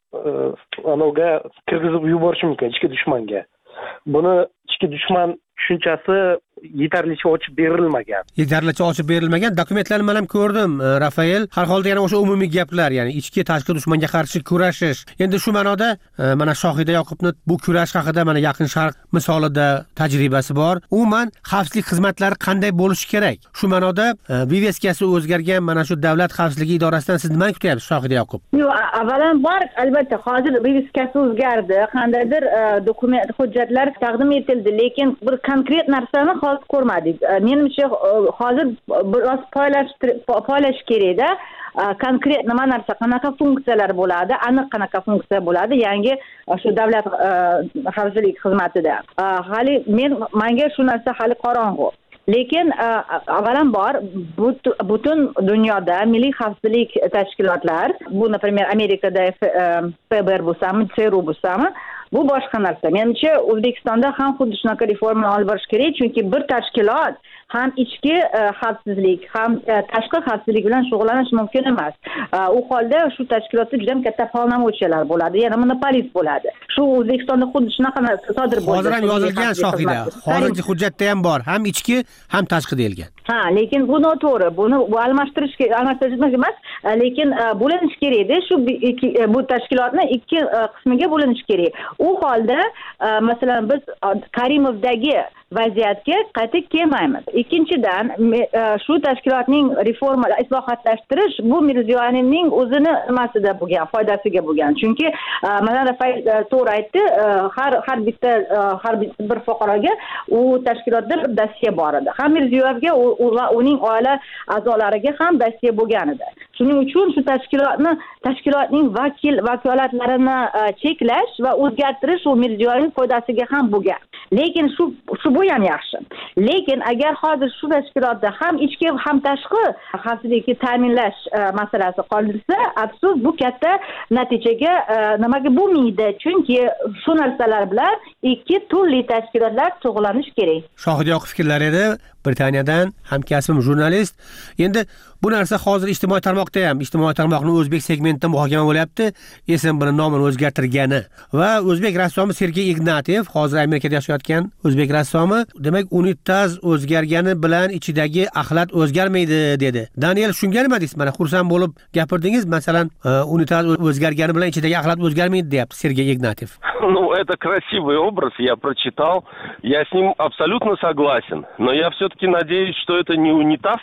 Speaker 19: anoga kirgizib yuborish mumkin ichki dushmanga. Buni ichki dushman tushunchasi yetarlicha ochib berilmagan.
Speaker 11: Yetarlicha ochib berilmagan. Dokumentlarni men ham ko'rdim, Rafael. Har holda yana o'sha umumiy gaplar, ya'ni ichki tashqi dushmanga qarshi kurashish. Endi shu ma'noda mana Shohida Yoqubning bu kurash haqida mana Yaqin Sharq misolida tajribasi bor. Umuman xavfsizlik xizmatlari qanday bo'lishi kerak? Shu ma'noda viveskasi o'zgargan mana shu davlat xavfsizligi idorasidan siz nimani kutyapsiz, Shohida Yoqub?
Speaker 18: Yo'q, avvalambor albatta hozir viveskasi o'zgardi. Qandaydir dokument, hujjatlar taqdim etildi, lekin bir konkret narsani hozir ko'rmadik. Menimcha hozir biroz poylash kerak-da. Konkret nima narsa, qanaqa funksiyalar bo'ladi, aniq qanaqa funksiya bo'ladi yangi shu davlat xavfsizlik xizmatida. Hali men menga shu narsa hali qorong'u. Lekin avvalambor butun dunyoda milliy xavfsizlik tashkilotlar, bu например Amerikada F B R bo'lsami, C R U bo'lsami, bu boshqa narsa. Menimcha O'zbekistonda ham xuddi shunaqa reformalar olib borish kerak, chunki bir tashkilot ham ichki xavfsizlik, ham tashqi xavfsizlik bilan shug'ullanish mumkin emas. U holda shu tashkilotda juda ham katta polnomochiyalar bo'ladi, yana monopolist bo'ladi. Shu O'zbekistonda xuddi shunaqa sodir bo'ldi.
Speaker 11: Hozir ham yozilgan Shohida. Hozirgi hujjatda ham bor, ham ichki, ham tashqi deyilgan.
Speaker 18: Ha, lekin bu noto'g'ri. Buni almashtirish almashtirish emas, lekin bo'linish kerak-da. Shu bu tashkilotni ikki qismiga bo'linish kerak. U holda masalan biz Karimovdagi vaziyatga qayta kelmaymiz. Ikkinchidan, shu tashkilotning reforma islohotlashtirish bu Mirziyoyevning o'zini nimasida bo'lgan, foydasiga bo'lgan. Chunki masalan Rafael to'g'ri aytdi, har har bitta har bir fuqaroga u tashkilotda bir dossiye bor edi. Ham Mirziyoyevga va uning oila a'zolariga ham dossiye bo'lgan edi. Shuning uchun shu tashkilotni tashkilotning vakil vakolatlarini cheklash va o'zgartirish u Mirziyoyevning foydasiga ham bo'lgan. Lekin shu shu bu ham yaxshi. Lekin agar hozir shu tashkilotda ham ichki ham tashqi xavfsizlikni ta'minlash masalasi qoldirsa, afsus bu katta natijaga nimaga bo'lmaydi. Chunki shu narsalar bilan ikki turli tashkilotlar shug'ullanish kerak.
Speaker 11: Shohida Yoqub fikrlari edi. Britaniyadan hamkasbim jurnalist. Endi bu narsa hozir ijtimoiy tarmoqda ham, ijtimoiy tarmoqning o'zbek segmentida muhokama bo'lyapti. Esim buni nomini o'zgartirgani va o'zbek rassomi Sergey Ignatiev, hozir Amerikada yashayotgan o'zbek rassomi, demak unitaz o'zgargani bilan ichidagi axlat o'zgarmaydi dedi. Daniel, shunga nima deysiz? Mana xursand bo'lib gapirdingiz, masalan, unitaz o'zgargani bilan ichidagi axlat o'zgarmaydi deyapti Sergey Ignatiev.
Speaker 20: Ну, это красивый образ, я прочитал, я с ним абсолютно согласен, но я все-таки надеюсь, что это не унитаз,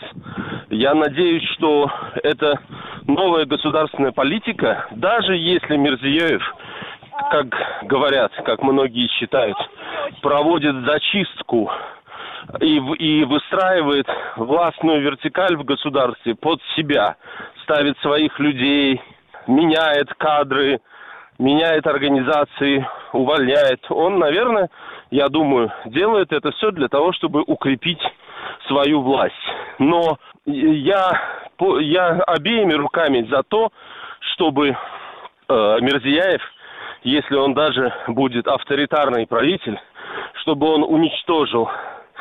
Speaker 20: я надеюсь, что это новая государственная политика, даже если Мирзиёев, как говорят, как многие считают, проводит зачистку и, и выстраивает властную вертикаль в государстве под себя, ставит своих людей, меняет кадры, меняет организации, увольняет. Он, наверное, я думаю, делает это все для того, чтобы укрепить свою власть. Но я, я обеими руками за то, чтобы э, Мирзияев, если он даже будет авторитарный правитель, чтобы он уничтожил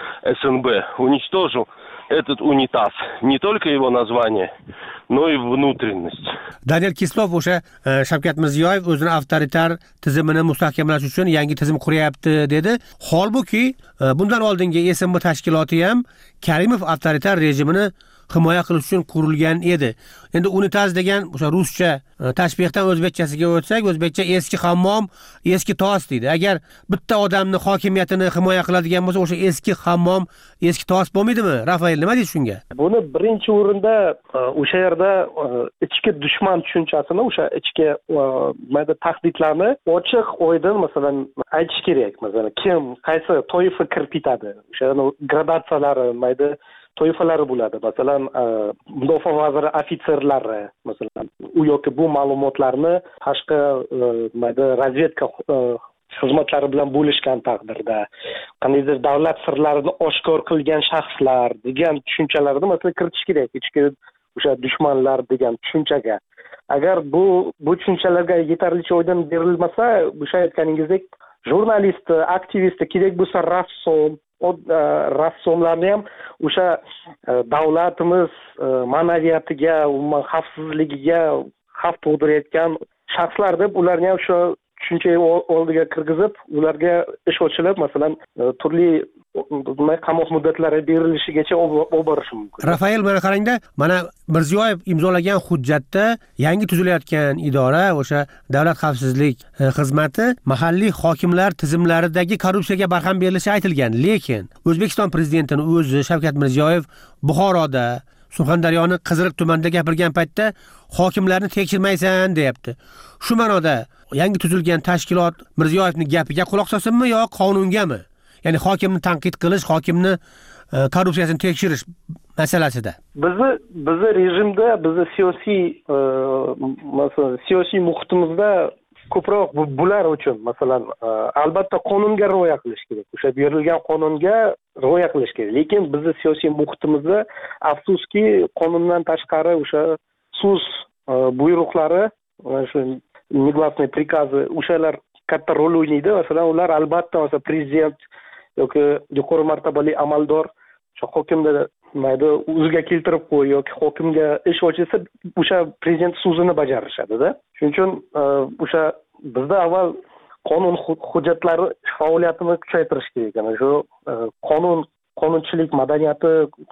Speaker 20: СНБ, уничтожил этот унитаз, не только его название, но и внутренность.
Speaker 11: Daniel Kislov o'sha Shavkat Mirziyoyev o'zini avtoritar tizimini mustahkamlash uchun yangi tizim quryapti dedi. Holbuki bundan oldingi S N B tashkiloti ham Karimov avtoritar rejimini himoya qilish uchun qurilgan edi. Endi unitaz degan o'sha ruscha tashbihdan o'zbekchasiga o'tsak, o'zbekcha eski hammom, eski tos deydi. Agar bitta odamni hokimiyatini himoya qiladigan bo'lsa, o'sha eski hammom, eski tos bo'lmaydimi? Rafael, nima deysiz shunga?
Speaker 19: Buni birinchi o'rinda o'sha yerda ichki dushman tushunchasini, o'sha ichki mayda tahdidlarni ochiq, oydin masalan aytish kerak. Masalan, kim, qaysi toifa kirib ketadi? O'sha gradatsiyalari, mayda toifalari bo'ladi. Masalan, mudofaa vaziri ofitserlari, masalan, u yoki bu ma'lumotlarni tashqi mayda razvedka xizmatlari bilan bo'lishgan taqdirda, qandaydir davlat sirlarini oshkor qilgan shaxslar degan tushunchalarni masalan kiritish kerak. Ichki o'sha dushmanlar degan tushunchaga. Agar bu bu tushunchalarga yetarlicha oydin berilmasa, o'sha aytganingizdek, jurnalist, aktivist, kerak bo'lsa rassom, rassomlarni ham o'sha davlatimiz ma'naviyatiga, umuman xavfsizligiga xavf tug'dirayotgan shaxslar deb ularni ham shu tushuncha oldiga kirgizib, ularga ish ochilib, masalan, turli qamoq muddatlari berilishigacha olib borish mumkin.
Speaker 11: Rafael, mana qarangda, mana Mirziyoyev imzolagan hujjatda yangi tuzilayotgan idora, o'sha Davlat xavfsizlik xizmati mahalliy hokimlar tizimlaridagi korrupsiyaga barham berilishi aytilgan. Lekin O'zbekiston prezidentining o'zi Shavkat Mirziyoyev Buxoroda Surxondaryoning Qiziriq tumanida gapirgan paytda hokimlarni tekshirmaysan deyapti. Shu ma'noda yangi tuzilgan tashkilot Mirziyoyevning gapiga quloq solsinmi yo qonungami? Ya'ni hokimni tanqid qilish, hokimni korrupsiyasini tekshirish masalasida.
Speaker 19: Bizni bizni rejimda, bizni siyosiy masalan, siyosiy muhitimizda ko'proq bular uchun, masalan, albatta qonunga rioya qilish kerak. O'sha berilgan qonunga rioya qilish kerak. Lekin bizni siyosiy muhitimizda afsuski qonundan tashqari o'sha so'z buyruqlari, shu негласный приказы, o'shalar katta rol o'ynaydi. Masalan, ular albatta masalan prezident yoki yuqori martabali amaldor o'sha hokimni mayda o'ziga keltirib qo'y yoki hokimga ish ochilsa, o'sha prezident so'zini bajarishadi-da. Shuning uchun o'sha bizda avval qonun hujjatlari faoliyatini kuchaytirish kerak. Ya'ni shu qonun qonunchilik madaniyati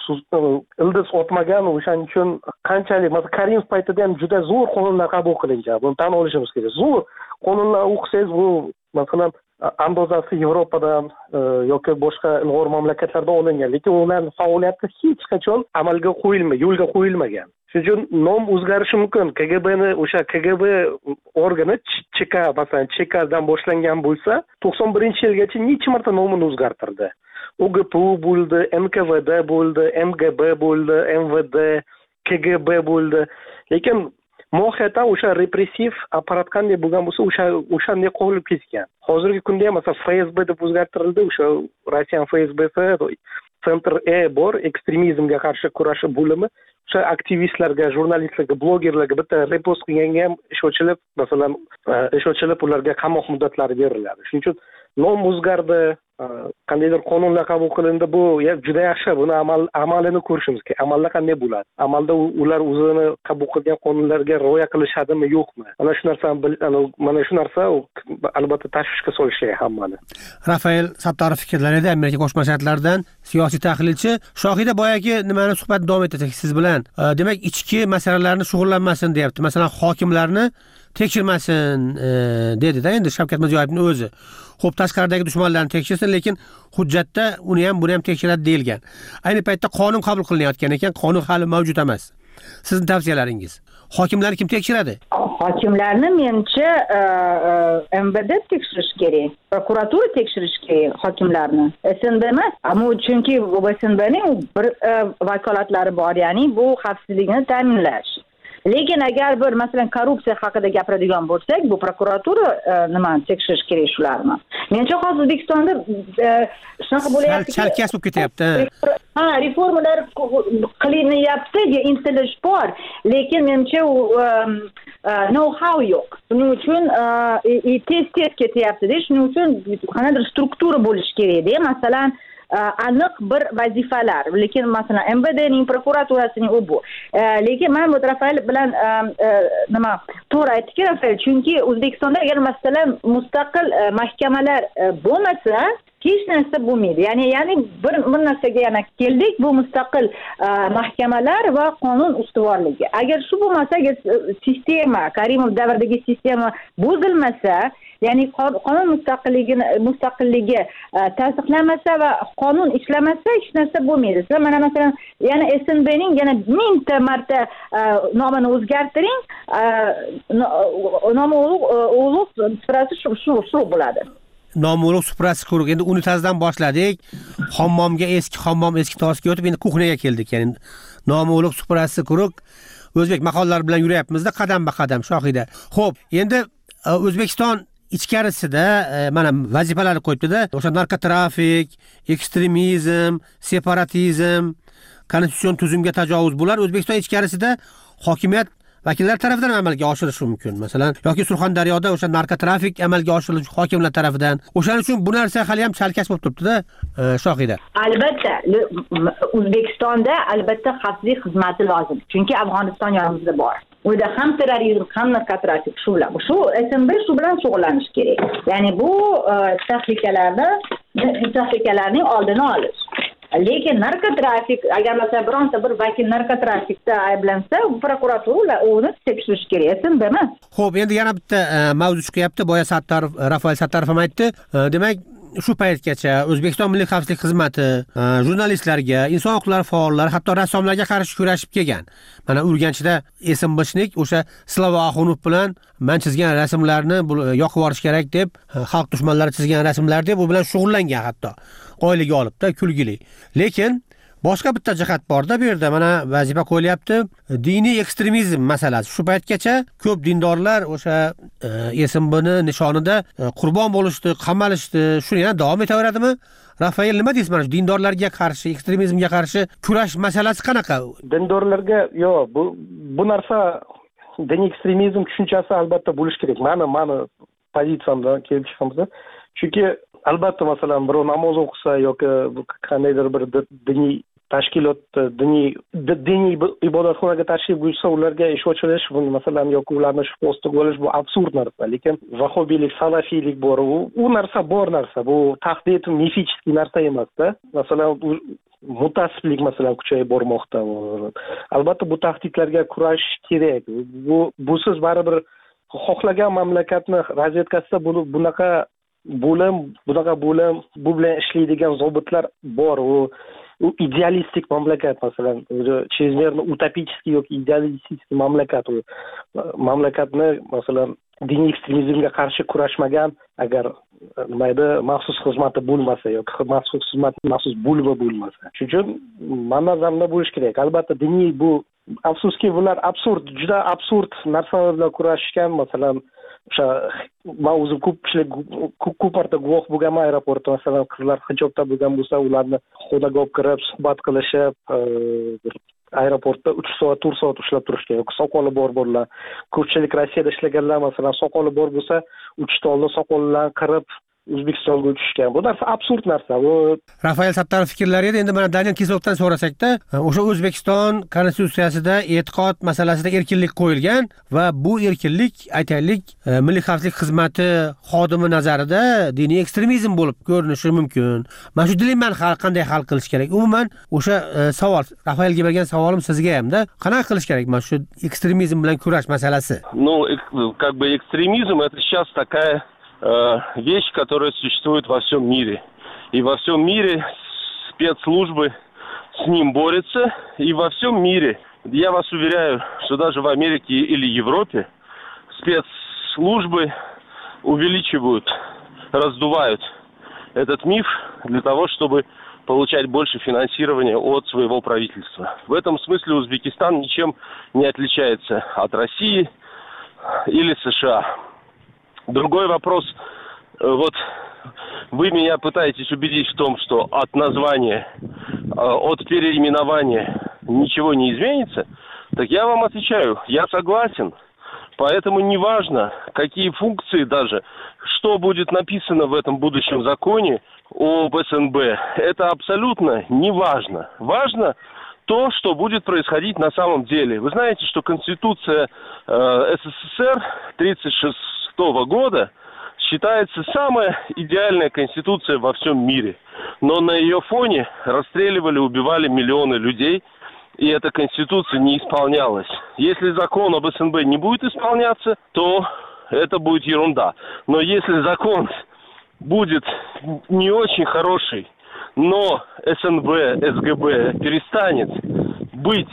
Speaker 19: ildiz otmagan, o'shaning uchun qanchalik masalan Karimov paytida ham juda zo'r qonunlar qabul qilingan. Buni tan olishimiz kerak. Zo'r qonunlar o'qisangiz, bu masalan andozasi Yevropadan yoki boshqa ilg'or mamlakatlarda olingan, lekin ularning faoliyati hech qachon amalga qo'yilmagan, yo'lga qo'yilmagan. Shuning uchun nom o'zgarishi mumkin. K G B'ni o'sha K G B organi Ch K masalan Ch K'dan boshlangan bo'lsa, to'qson birinchi yilgacha necha marta nomini o'zgartirdi. O G P U bo'ldi, M K V D bo'ldi, M G B bo'ldi, M V D, K G B bo'ldi. Lekin mohiyatan o'sha repressiv apparat qanday bo'lgan bo'lsa, o'sha o'shanday qolib ketgan. Hozirgi kunda ham masalan F S B deb o'zgartirildi, o'sha Rossiya F S B'si Center E bor, ekstremizmga qarshi kurashish bo'limi. O'sha aktivistlarga, jurnalistlarga, blogerlarga bitta repost qilganga ham ish ochilib, masalan, ish ochilib ularga qamoq muddatlari beriladi. Shuning uchun nom o'zgardi, qandaydir qonunlar qabul qilindi, bu juda yaxshi. Buni amal amalini ko'rishimiz kerak. Amalda qanday bo'ladi? Amalda ular o'zini qabul qilgan qonunlarga rioya qilishadimi, yo'qmi? Mana shu narsani mana shu narsa albatta tashvishga solishi kerak hammani.
Speaker 11: Rafael Sattorov fikrlarida Amerika Qo'shma Shtatlaridan siyosiy tahlilchi. Shohida boyagi nimani suhbat davom ettirsak siz bilan, demak ichki masalalarni shug'ullanmasin deyapti. Masalan, hokimlarni tekshirmasin dedi-da endi Shavkat Mirziyoyevning o'zi. Xo'p, tashqaridagi dushmanlarni tekshirsin, lekin hujjatda uni ham buni ham tekshiradi deyilgan. Ayni paytda qonun qabul qilinayotgan ekan, qonun hali mavjud emas. Sizning tavsiyalaringiz? Hokimlarni kim tekshiradi?
Speaker 18: Hokimlarni menimcha M V D tekshirish kerak, prokuratura tekshirish kerak hokimlarni. S N B emas. Ammo chunki bu S N B'ning bir vakolatlari bor, ya'ni bu xavfsizlikni ta'minlash. lekin agar bir masalan korrupsiya haqida gapiradigan bo'lsak, bu prokuratura nima tekshirish kerak shularni. Menimcha hozir O'zbekistonda shunaqa bo'layapti.
Speaker 11: Chalkash bo'lib ketyapti.
Speaker 18: Ha, reformalar qilinyapti, intilish bor, lekin menimcha u know-how yo'q. Shuning uchun tez-tez ketyapti-da, shuning uchun qanaqadir struktura bo'lishi kerak-da. Masalan, aniq bir vazifalar, lekin masalan M V D'ning prokuraturasining u bu. Lekin men bu Rafael bilan nima to'g'ri aytdiki, Rafael, chunki O'zbekistonda agar masalan mustaqil mahkamalar bo'lmasa, hech narsa bo'lmaydi. Ya'ni ya'ni bir bir narsaga yana keldik, bu mustaqil mahkamalar va qonun ustuvorligi. Agar shu bo'lmasa, sistema, Karimov davridagi sistema buzilmasa, ya'ni qonun mustaqilligini mustaqilligi tasdiqlanmasa va qonun ishlamasa, hech narsa bo'lmaydi. Siz mana masalan, yana S N B'ning yana mingta marta nomini o'zgartiring, nomi ulug' suprasi shu shu bo'ladi.
Speaker 11: Nomulug' suprasi quruq. Endi unitazidan boshladik. Hammomga eski hammom, eski tosga o'tib, endi kuxnaga keldik. Ya'ni nomulug' suprasi quruq. O'zbek maqollari bilan yurayapmiz-da, qadam-ba-qadam Shohida. Xo'p, endi O'zbekiston ichkarisida mana vazifalarni qo'yibdi-da. O'sha narkotrafik, ekstremizm, separatizm, konstitutsion tuzumga tajovuz bular O'zbekiston ichkarisida hokimiyat vakillar tomonidan amalga oshirilishi mumkin. Masalan, yoki Surxondaryoda o'sha narkotrafik amalga oshirilishi hokimlar tomonidan. O'shaning uchun bu narsa hali ham chalkash bo'lib turibdi-da, Shohida.
Speaker 18: Albatta, O'zbekistonda albatta xavfsizlik xizmati lozim. Chunki Afg'oniston yonimizda bor. Unda ham terrorizm, ham narkotrafik shu bilan. Shu S N B shu bilan shug'ullanish kerak. Ya'ni bu tahlikalarni, tahlikalarning oldini olish. Lekin narkotrafik, agar masalan bironta bir vakil narkotrafikda ayblansa, prokuratura uni tekshirish kerak, S N B emas.
Speaker 11: Xo'p, endi yana bitta mavzu chiqyapti. Boya Sattorov, Rafael Sattorov ham aytdi. Demak, shu paytgacha O'zbekiston Milliy xavfsizlik xizmati jurnalistlarga, inson huquqlari faollari, hatto rassomlarga qarshi kurashib kelgan. Mana Urganchda Esimboshnik o'sha Slava Axunov bilan men chizgan rasmlarni yoqib yuborish kerak deb, xalq dushmanlari chizgan rasmlar deb u bilan shug'ullangan hatto. Oilaga olibda, kulgili. Lekin boshqa bitta jihat bor-da, bu yerda mana vazifa qo'yilyapti. Diniy ekstremizm masalasi. Shu paytgacha ko'p dindorlar o'sha S M B'ni nishonida qurbon bo'lishdi, qamalishdi. Shuni yana davom etaveradimi? Rafael, nima deysiz mana dindorlarga qarshi, ekstremizmga qarshi kurash masalasi qanaqa?
Speaker 19: Dindorlarga yo'q, bu bu narsa diniy ekstremizm tushunchasi albatta bo'lish kerak. Mani mani pozitsiyamdan kelib chiqamiz. Chunki albatta masalan birov namoz o'qisa yoki qandaydir bir diniy tashkilot, diniy diniy ibodatxonaga tashrif buyursa, ularga ish ochilish, masalan, yoki ularni shu postiga olish bu absurd narsa. Lekin vahobiylik, salafiylik bor, u narsa bor narsa. Bu tahdid mifический narsa emas-da. Masalan, mutasiblik masalan kuchayib bormoqda. Albatta bu tahdidlarga kurashish kerak. Bu busiz baribir xohlagan mamlakatni razvedkasida buni bunaqa bo'lim, bunaqa bo'lim, bu bilan ishlaydigan zobitlar bor. U u idealistik mamlakat, masalan, chezmerno utopический yoki idealistik mamlakat. U mamlakatni masalan diniy ekstremizmga qarshi kurashmagan, agar nima edi, maxsus xizmati bo'lmasa yoki maxsus xizmat maxsus bo'limi bo'lmasa. Shuning uchun men nazarimda bo'lish kerak. Albatta diniy bu afsuski bular absurd, juda absurd narsalar bilan kurashishgan. Masalan, o'sha men o'zim ko'p kishilar ko'p marta guvoh bo'lganman aeroportda, masalan, qizlar hijobda bo'lgan bo'lsa, ularni xonaga olib kirib suhbat qilishib, aeroportda uch soat, to'rt soat ushlab turishgan yoki soqoli bor bo'lganlar. Ko'pchilik Rossiyada ishlaganlar, masalan, soqoli bor bo'lsa, uch tolni soqollarni qirib O'zbekistonga o'tishgan. Bu narsa absurd narsa. Bu
Speaker 11: Rafael Sattorov fikrlari edi. Endi mana Daniel Kislovdan so'rasak-da, o'sha O'zbekiston konstitutsiyasida e'tiqod masalasida erkinlik qo'yilgan va bu erkinlik, aytaylik, Milliy xavfsizlik xizmati xodimi nazarida diniy ekstremizm bo'lib ko'rinishi mumkin. Mana shu dilemmani qanday hal qilish kerak? Umuman o'sha savol, Rafaelga bergan savolim sizga ham-da, qanaqa qilish kerak mana shu ekstremizm bilan kurash masalasi?
Speaker 20: Ну, как бы экстремизм это сейчас такая вещь, которая существует во всем мире. И во всем мире спецслужбы с ним борются. И во всем мире, я вас уверяю, что даже в Америке или Европе спецслужбы увеличивают, раздувают этот миф для того, чтобы получать больше финансирования от своего правительства. В этом смысле Узбекистан ничем не отличается от России или США. Другой вопрос. Вот вы меня пытаетесь убедить в том, что от названия, от переименования ничего не изменится. Так я вам отвечаю, я согласен. Поэтому неважно, какие функции даже, что будет написано в этом будущем законе об СНБ, это абсолютно не важно. Важно то, что будет происходить на самом деле. Вы знаете, что Конституция э, СССР тридцать шестого года считается самая идеальная конституция во всем мире. Но на ее фоне расстреливали, убивали миллионы людей, и эта конституция не исполнялась. Если закон об СНБ не будет исполняться, то это будет ерунда. Но если закон будет не очень хороший, но СНБ, СГБ перестанет быть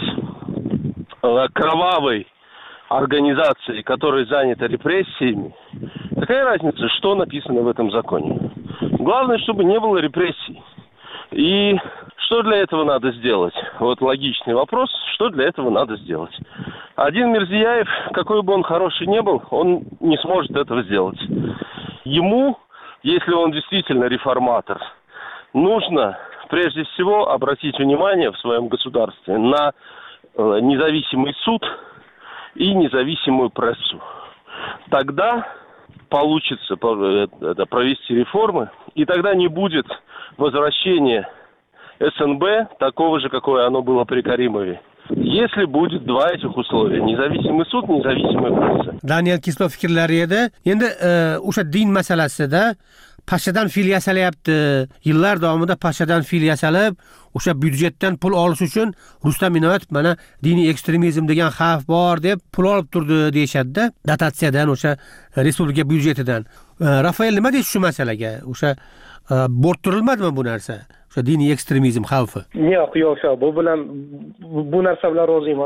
Speaker 20: э, кровавой организацией, которая занята репрессиями, какая разница, что написано в этом законе? Главное, чтобы не было репрессий. И что для этого надо сделать? Вот логичный вопрос, что для этого надо сделать? Один Мирзияев, какой бы он хороший не был, он не сможет этого сделать. Ему, если он действительно реформатор, нужно прежде всего обратить внимание в своем государстве на независимый суд и независимую прессу. Тогда получится провести реформы, и тогда не будет возвращения СНБ такого же, какое оно было при Каримове. Если будет два этих условия: независимый суд, независимая пресса.
Speaker 11: Daniel Kislov fikrlari edi. Endi o'sha din masalasida Pashadan fil yasalyapti. Yillar davomida Pashadan fil yasalib, o'sha byudjetdan pul olish uchun Rustam Inoyatov mana diniy ekstremizm degan xavf bor deb pul olib turdi deyshadi-da, dotatsiyadan, o'sha respublika byudjetidan. Rafael nima deysiz shu masalaga? O'sha bo'rttirilmadimi bu narsa? O'sha diniy ekstremizm xavfi?
Speaker 19: Yo'q, yo'q, yo'q. Bu bilan bu narsa bilan roziman.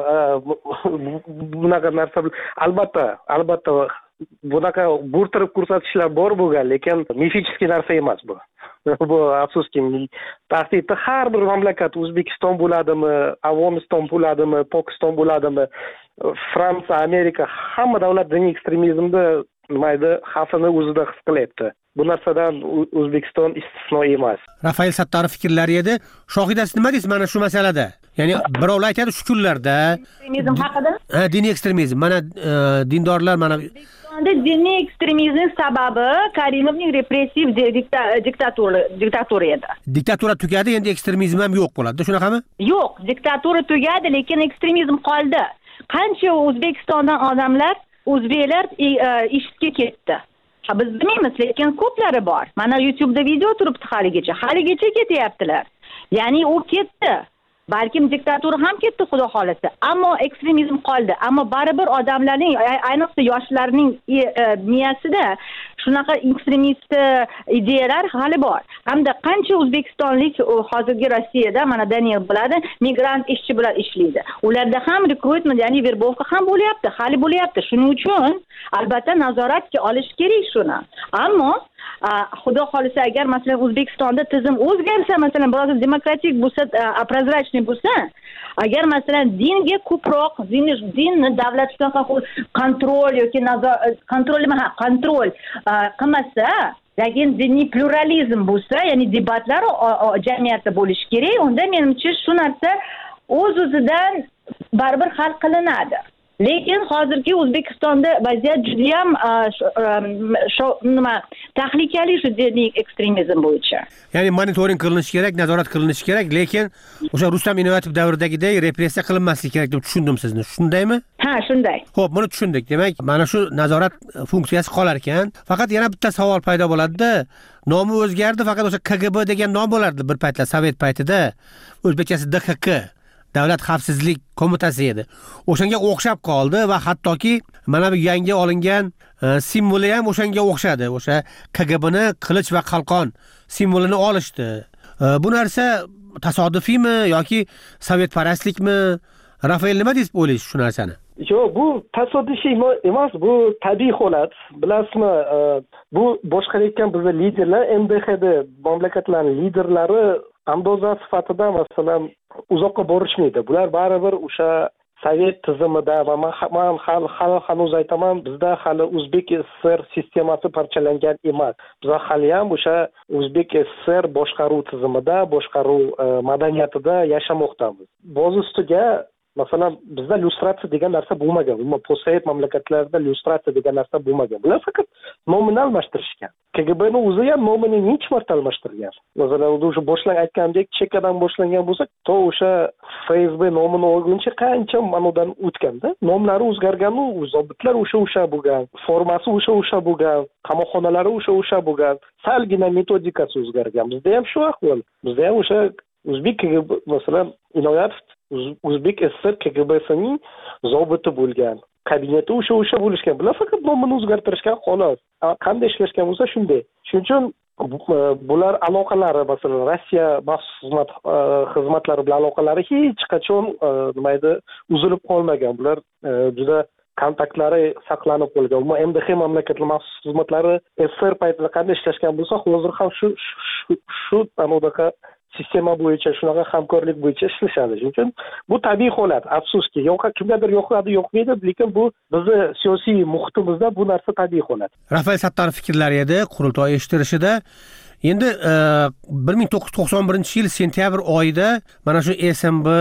Speaker 19: Bunaqa narsa albatta, albatta bunaqa bo'rttirib ko'rsatishlar bor bo'lgan, lekin mifический narsa emas bu. Bu afsuski tahdidda har bir mamlakat, O'zbekiston bo'ladimi, Afg'oniston bo'ladimi, Pokiston bo'ladimi, Fransiya, Amerika, hamma davlat diniy ekstremizmda mayda xavfini o'zida his qilyapti. Bu narsadan O'zbekiston istisno emas.
Speaker 11: Rafael Sattorov fikrlari edi. Shohidasiz nima deysiz mana shu masalada? Ya'ni birovlar aytadi shu kunlarda
Speaker 18: ekstremizm haqida?
Speaker 11: Ha, diniy ekstremizm. Mana dindorlar mana
Speaker 18: O'zbekistonda diniy ekstremizm sababi Karimovning repressiv diktatura diktatura edi.
Speaker 11: Diktatura tugadi, endi ekstremizm ham yo'q bo'ladi, shunaqami?
Speaker 18: Yo'q, diktatura tugadi, lekin ekstremizm qoldi. Qancha O'zbekistondan odamlar, o'zbeklar ishga ketdi. Ha, biz bilmaymiz, lekin ko'plari bor. Mana YouTube'da video turibdi haligacha. Haligacha ketyaptilar. Ya'ni u ketdi. Balkim diktatura ham ketdi, xudo xolasa. Ammo ekstremizm qoldi. Ammo baribir odamlarning, ayniqsa yoshlarning miyasida shunaqa ekstremist ideyalar hali bor. Hamda qancha o'zbekistonlik hozirgi Rossiyada, mana Daniel biladi, migrant ishchi bilan ishlaydi. Ularda ham rekrutment, ya'ni verbovka ham bo'lyapti, hali bo'lyapti. Shuning uchun albatta nazoratga olish kerak shuni. Ammo xudo xolasa agar masalan O'zbekistonda tizim o'zgarsa, masalan biroz demokratik bo'lsa, prozrachniy bo'lsa, agar masalan dinga ko'proq, dinni dinni davlat shunaqa kontrol yoki kontrol nima, kontrol qilmasa, lekin diniy pluralizm bo'lsa, ya'ni debatlar jamiyatda bo'lishi kerak, unda menimcha shu narsa o'z-o'zidan baribir hal qilinadi. Lekin hozirgi O'zbekistonda vaziyat juda ham nima tahlikali shu diniy ekstremizm bo'yicha.
Speaker 11: Ya'ni monitoring qilinishi kerak, nazorat qilinishi kerak, lekin o'sha Rustam Inoyatov davridagidek repressiya qilinmasligi kerak deb tushundim sizni. Shundaymi?
Speaker 18: Ha, shunday.
Speaker 11: Xo'p, buni tushundik. Demak, mana shu nazorat funksiyasi qolar ekan. Faqat yana bitta savol paydo bo'ladi-da. Nomi o'zgardi, faqat o'sha K G B degan nom bo'lardi bir paytlar Sovet paytida. O'zbekchasi D X K. Davlat xavfsizlik qo'mitasi edi. O'shanga o'xshab qoldi va hattoki mana bu yangi olingan simvoli ham o'shanga o'xshadi. O'sha K G B'ni qilich va qalqon simvolini olishdi. Bu narsa tasodifiymi yoki sovetparastlikmi? Rafael nima deb o'ylaysiz shu narsani?
Speaker 19: Yo'q, bu tasodifiy emas, bu tabiiy holat. Bilasizmi, bu boshqarayotgan bizning liderlar, M D X'da mamlakatlarning liderlari andoza sifatida masalan uzoqqa borishmaydi. Bular baribir o'sha sovet tizimida va man hali hanuz aytaman, bizda hali O'zbek S S R sistemasi parchalangan emas. Biz hali ham o'sha O'zbek S S R boshqaruv tizimida, boshqaruv madaniyatida yashamoqdamiz. Boz ustiga masalan bizda lyustratsiya degan narsa bo'lmagan. Umuman postsovet mamlakatlarida lyustratsiya degan narsa bo'lmagan. Bular faqat nomini almashtirishgan. K G B'ning o'zi ham nomini necha marta almashtirgan. Masalan, o'sha boshlang aytgandek, chekkadan boshlangan bo'lsa, to o'sha F S B nomini olguncha qancha manodan o'tganda, nomlari o'zgargan-u, zobitlar o'sha-o'sha bo'lgan, formasi o'sha-o'sha bo'lgan, qamoqxonalari o'sha-o'sha bo'lgan, salgina metodikasi o'zgargan. Bizda ham shu ahvol. Bizda ham o'sha O'zbek K G B masalan Inoyatov O'zbek S S R K G B'sining zobiti bo'lgan. Kabineti o'sha-o'sha bo'lishgan. Bular faqat nomini o'zgartirishgan xolos. Qanday ishlashgan bo'lsa shunday. Shuning uchun bular aloqalari masalan Rossiya maxsus xizmat xizmatlari bilan aloqalari hech qachon nima edi uzilib qolmagan. Bular juda kontaktlari saqlanib qolgan. Umuman M D X mamlakatlar maxsus xizmatlari S S R paytida qanday ishlashgan bo'lsa, hozir ham shu shu anaqa sistema bo'yicha shunaqa hamkorlik bo'yicha ishlashadi. Shuning uchun bu tabiiy holat. Afsuski, yo'q kimgadir yoqadi, yoqmaydi, lekin bu bizni siyosiy muhitimizda bu narsa tabiiy holat.
Speaker 11: Rafael Sattorov fikrlari edi qurultoy eshittirishida. Endi bir ming to'qqiz yuz to'qson birinchi yil sentyabr oyida mana shu S M B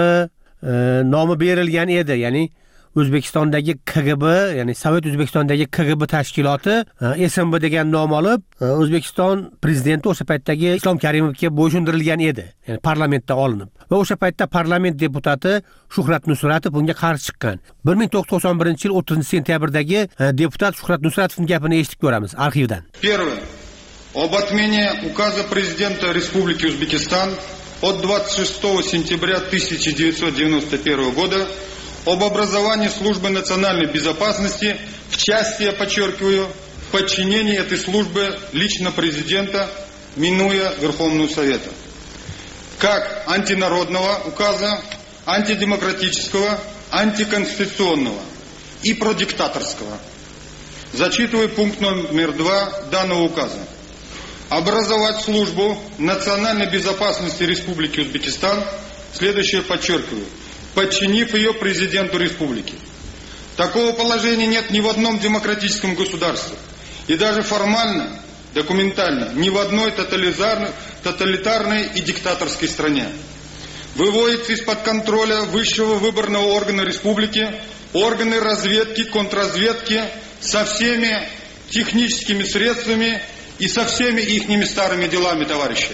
Speaker 11: nomi berilgan edi, ya'ni O'zbekistondagi K G B, ya'ni Sovet O'zbekistondagi K G B tashkiloti S M B degan nom olib, O'zbekiston prezidenti o'sha paytdagi Islom Karimovga bo'ysundirilgan edi, ya'ni parlamentda olinib. Va o'sha paytda parlament deputati Shuhrat Nusratov bunga qarshi chiqqan. bir ming to'qqiz yuz to'qson birinchi yil o'ttizinchi sentyabrdagi deputat Shuhrat Nusratovning gapini eshitib ko'ramiz arxivdan.
Speaker 21: Первое. Об отмене указа президента Республики Узбекистан от двадцать шестого сентября тысяча девятьсот девяносто первого года об образовании службы национальной безопасности в части, я подчеркиваю, подчинения этой службы лично президента, минуя Верховного Совета. Как антинародного указа, антидемократического, антиконституционного и продиктаторского. Зачитываю пункт номер два данного указа. Образовать службу национальной безопасности Республики Узбекистан, следующее подчеркиваю, подчинив ее президенту республики. Такого положения нет ни в одном демократическом государстве. И даже формально, документально, ни в одной тоталитарной и диктаторской стране. Выводится из-под контроля высшего выборного органа республики, органы разведки, контрразведки со всеми техническими средствами и со всеми ихними старыми делами, товарищи.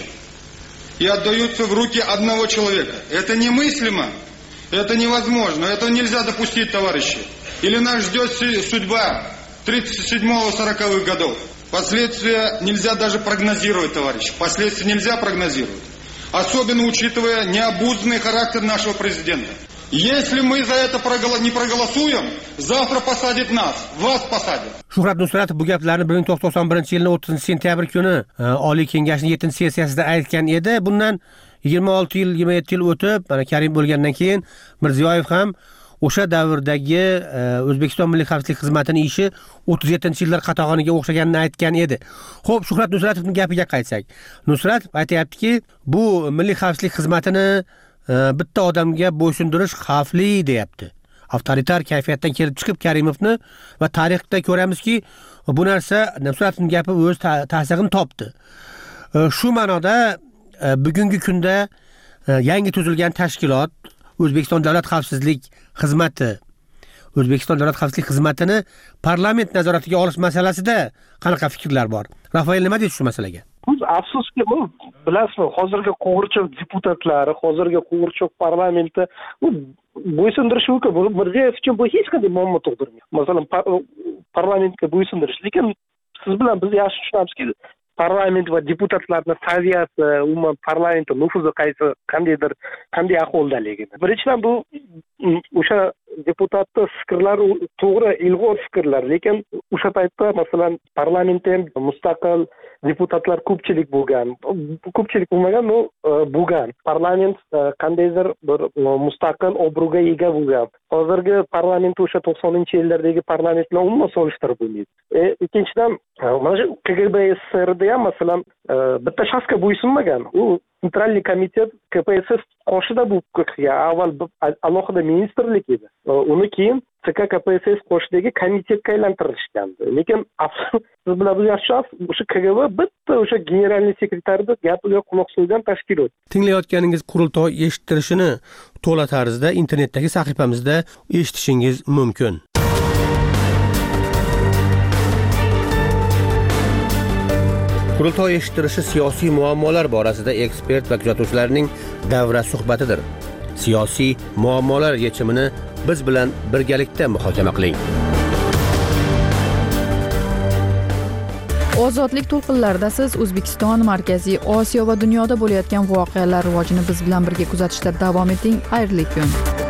Speaker 21: И отдаются в руки одного человека. Это немыслимо. Это невозможно, этого нельзя допустить, товарищи. Или нас ждет судьба тридцать седьмого сороковых годов. Последствия нельзя даже прогнозировать, товарищи. Последствия нельзя прогнозировать. Особенно учитывая необузданный характер нашего президента. Если мы за это не проголосуем, завтра посадят нас, вас посадят.
Speaker 11: Shuhrat Nusratov bu gaplarni bir ming to'qqiz yuz to'qson birinchi yilning o'ttizinchi sentyabr kuni Oliy Kengashning yettinchi sessiyasida aytgan edi. Bundan yigirma olti yil, yigirma yetti yil o'tib, mana Karim bo'lgandan keyin Mirziyoyev ham o'sha davrdagi O'zbekiston Milliy xavfsizlik xizmatining ishi o'ttiz yettinchi yillar qatag'oniga o'xshaganini aytgan edi. Xo'p, Shuhrat Nusratovning gapiga qaytsak. Nusratov aytayaptiki, bu Milliy xavfsizlik xizmatini bitta odamga bo'ysundirish xavfli deyapti. Avtoritar kayfiyatdan kelib chiqib Karimovni va tarixda ko'ramizki, bu narsa Nusratovning gapi o'z ta'sirini topdi. Shu ma'noda bugungi kunda yangi tuzilgan tashkilot O'zbekiston Davlat xavfsizlik xizmati O'zbekiston Davlat xavfsizlik xizmatini parlament nazoratiga olish masalasida qanaqa fikrlar bor? Rafael, nima deysiz shu masalaga?
Speaker 19: Afsuski, bilasizmi, hozirgi qo'g'irchoq deputatlari, hozirgi qo'g'irchoq parlamenti bo'ysundirish mumkin. Mirziyoyev uchun bu hech qanday muammo tug'dirmaydi. Masalan, parlamentga bo'ysundirish. Lekin siz bilan biz yaxshi tushunamizki, parlament va deputatlarning saviyasi, umuman parlamentning nufuzi qaysi qandaydir qanday ahvoldaligini. Birinchidan bu o'sha deputatning fikrlari to'g'ri, ilg'or fikrlar, lekin o'sha paytda masalan parlamentda ham mustaqil deputatlar ko'pchilik bo'lgan. Ko'pchilik bo'lmagan, u bo'lgan. Parlament qandaydir bir mustaqil obro'ga ega bo'lgan. Hozirgi parlament o'sha to'qsoninchi yillardagi parlament bilan umuman solishtirib bo'lmaydi. E, ikkinchidan, mana shu даже K G B S S R'da ham masalan bitta shaxsga bo'ysunmagan. U Sentralniy komitet K P S S qoshida bu avval alohida ministrlik edi. Uni keyin C K K P S S qoshidagi komitetga aylantirishgandi. Lekin siz bilan yaxshi o'sha K G B bitta o'sha generalniy sekretarni gapiga quloq solgan tashkilot.
Speaker 11: Tinglayotganingiz qurultoy eshittirishini to'la tarzda internetdagi sahifamizda eshitishingiz mumkin. Qurultoy eshittirishi siyosiy muammolar borasida ekspert va kuzatuvchilarning davra suhbatidir. Siyosiy muammolar yechimini biz bilan birgalikda muhokama qiling.
Speaker 2: Ozodlik to'lqinlarida siz O'zbekiston, Markaziy Osiyo va dunyoda bo'layotgan voqealar rivojini biz bilan birga kuzatishda davom eting. Xayrli kun.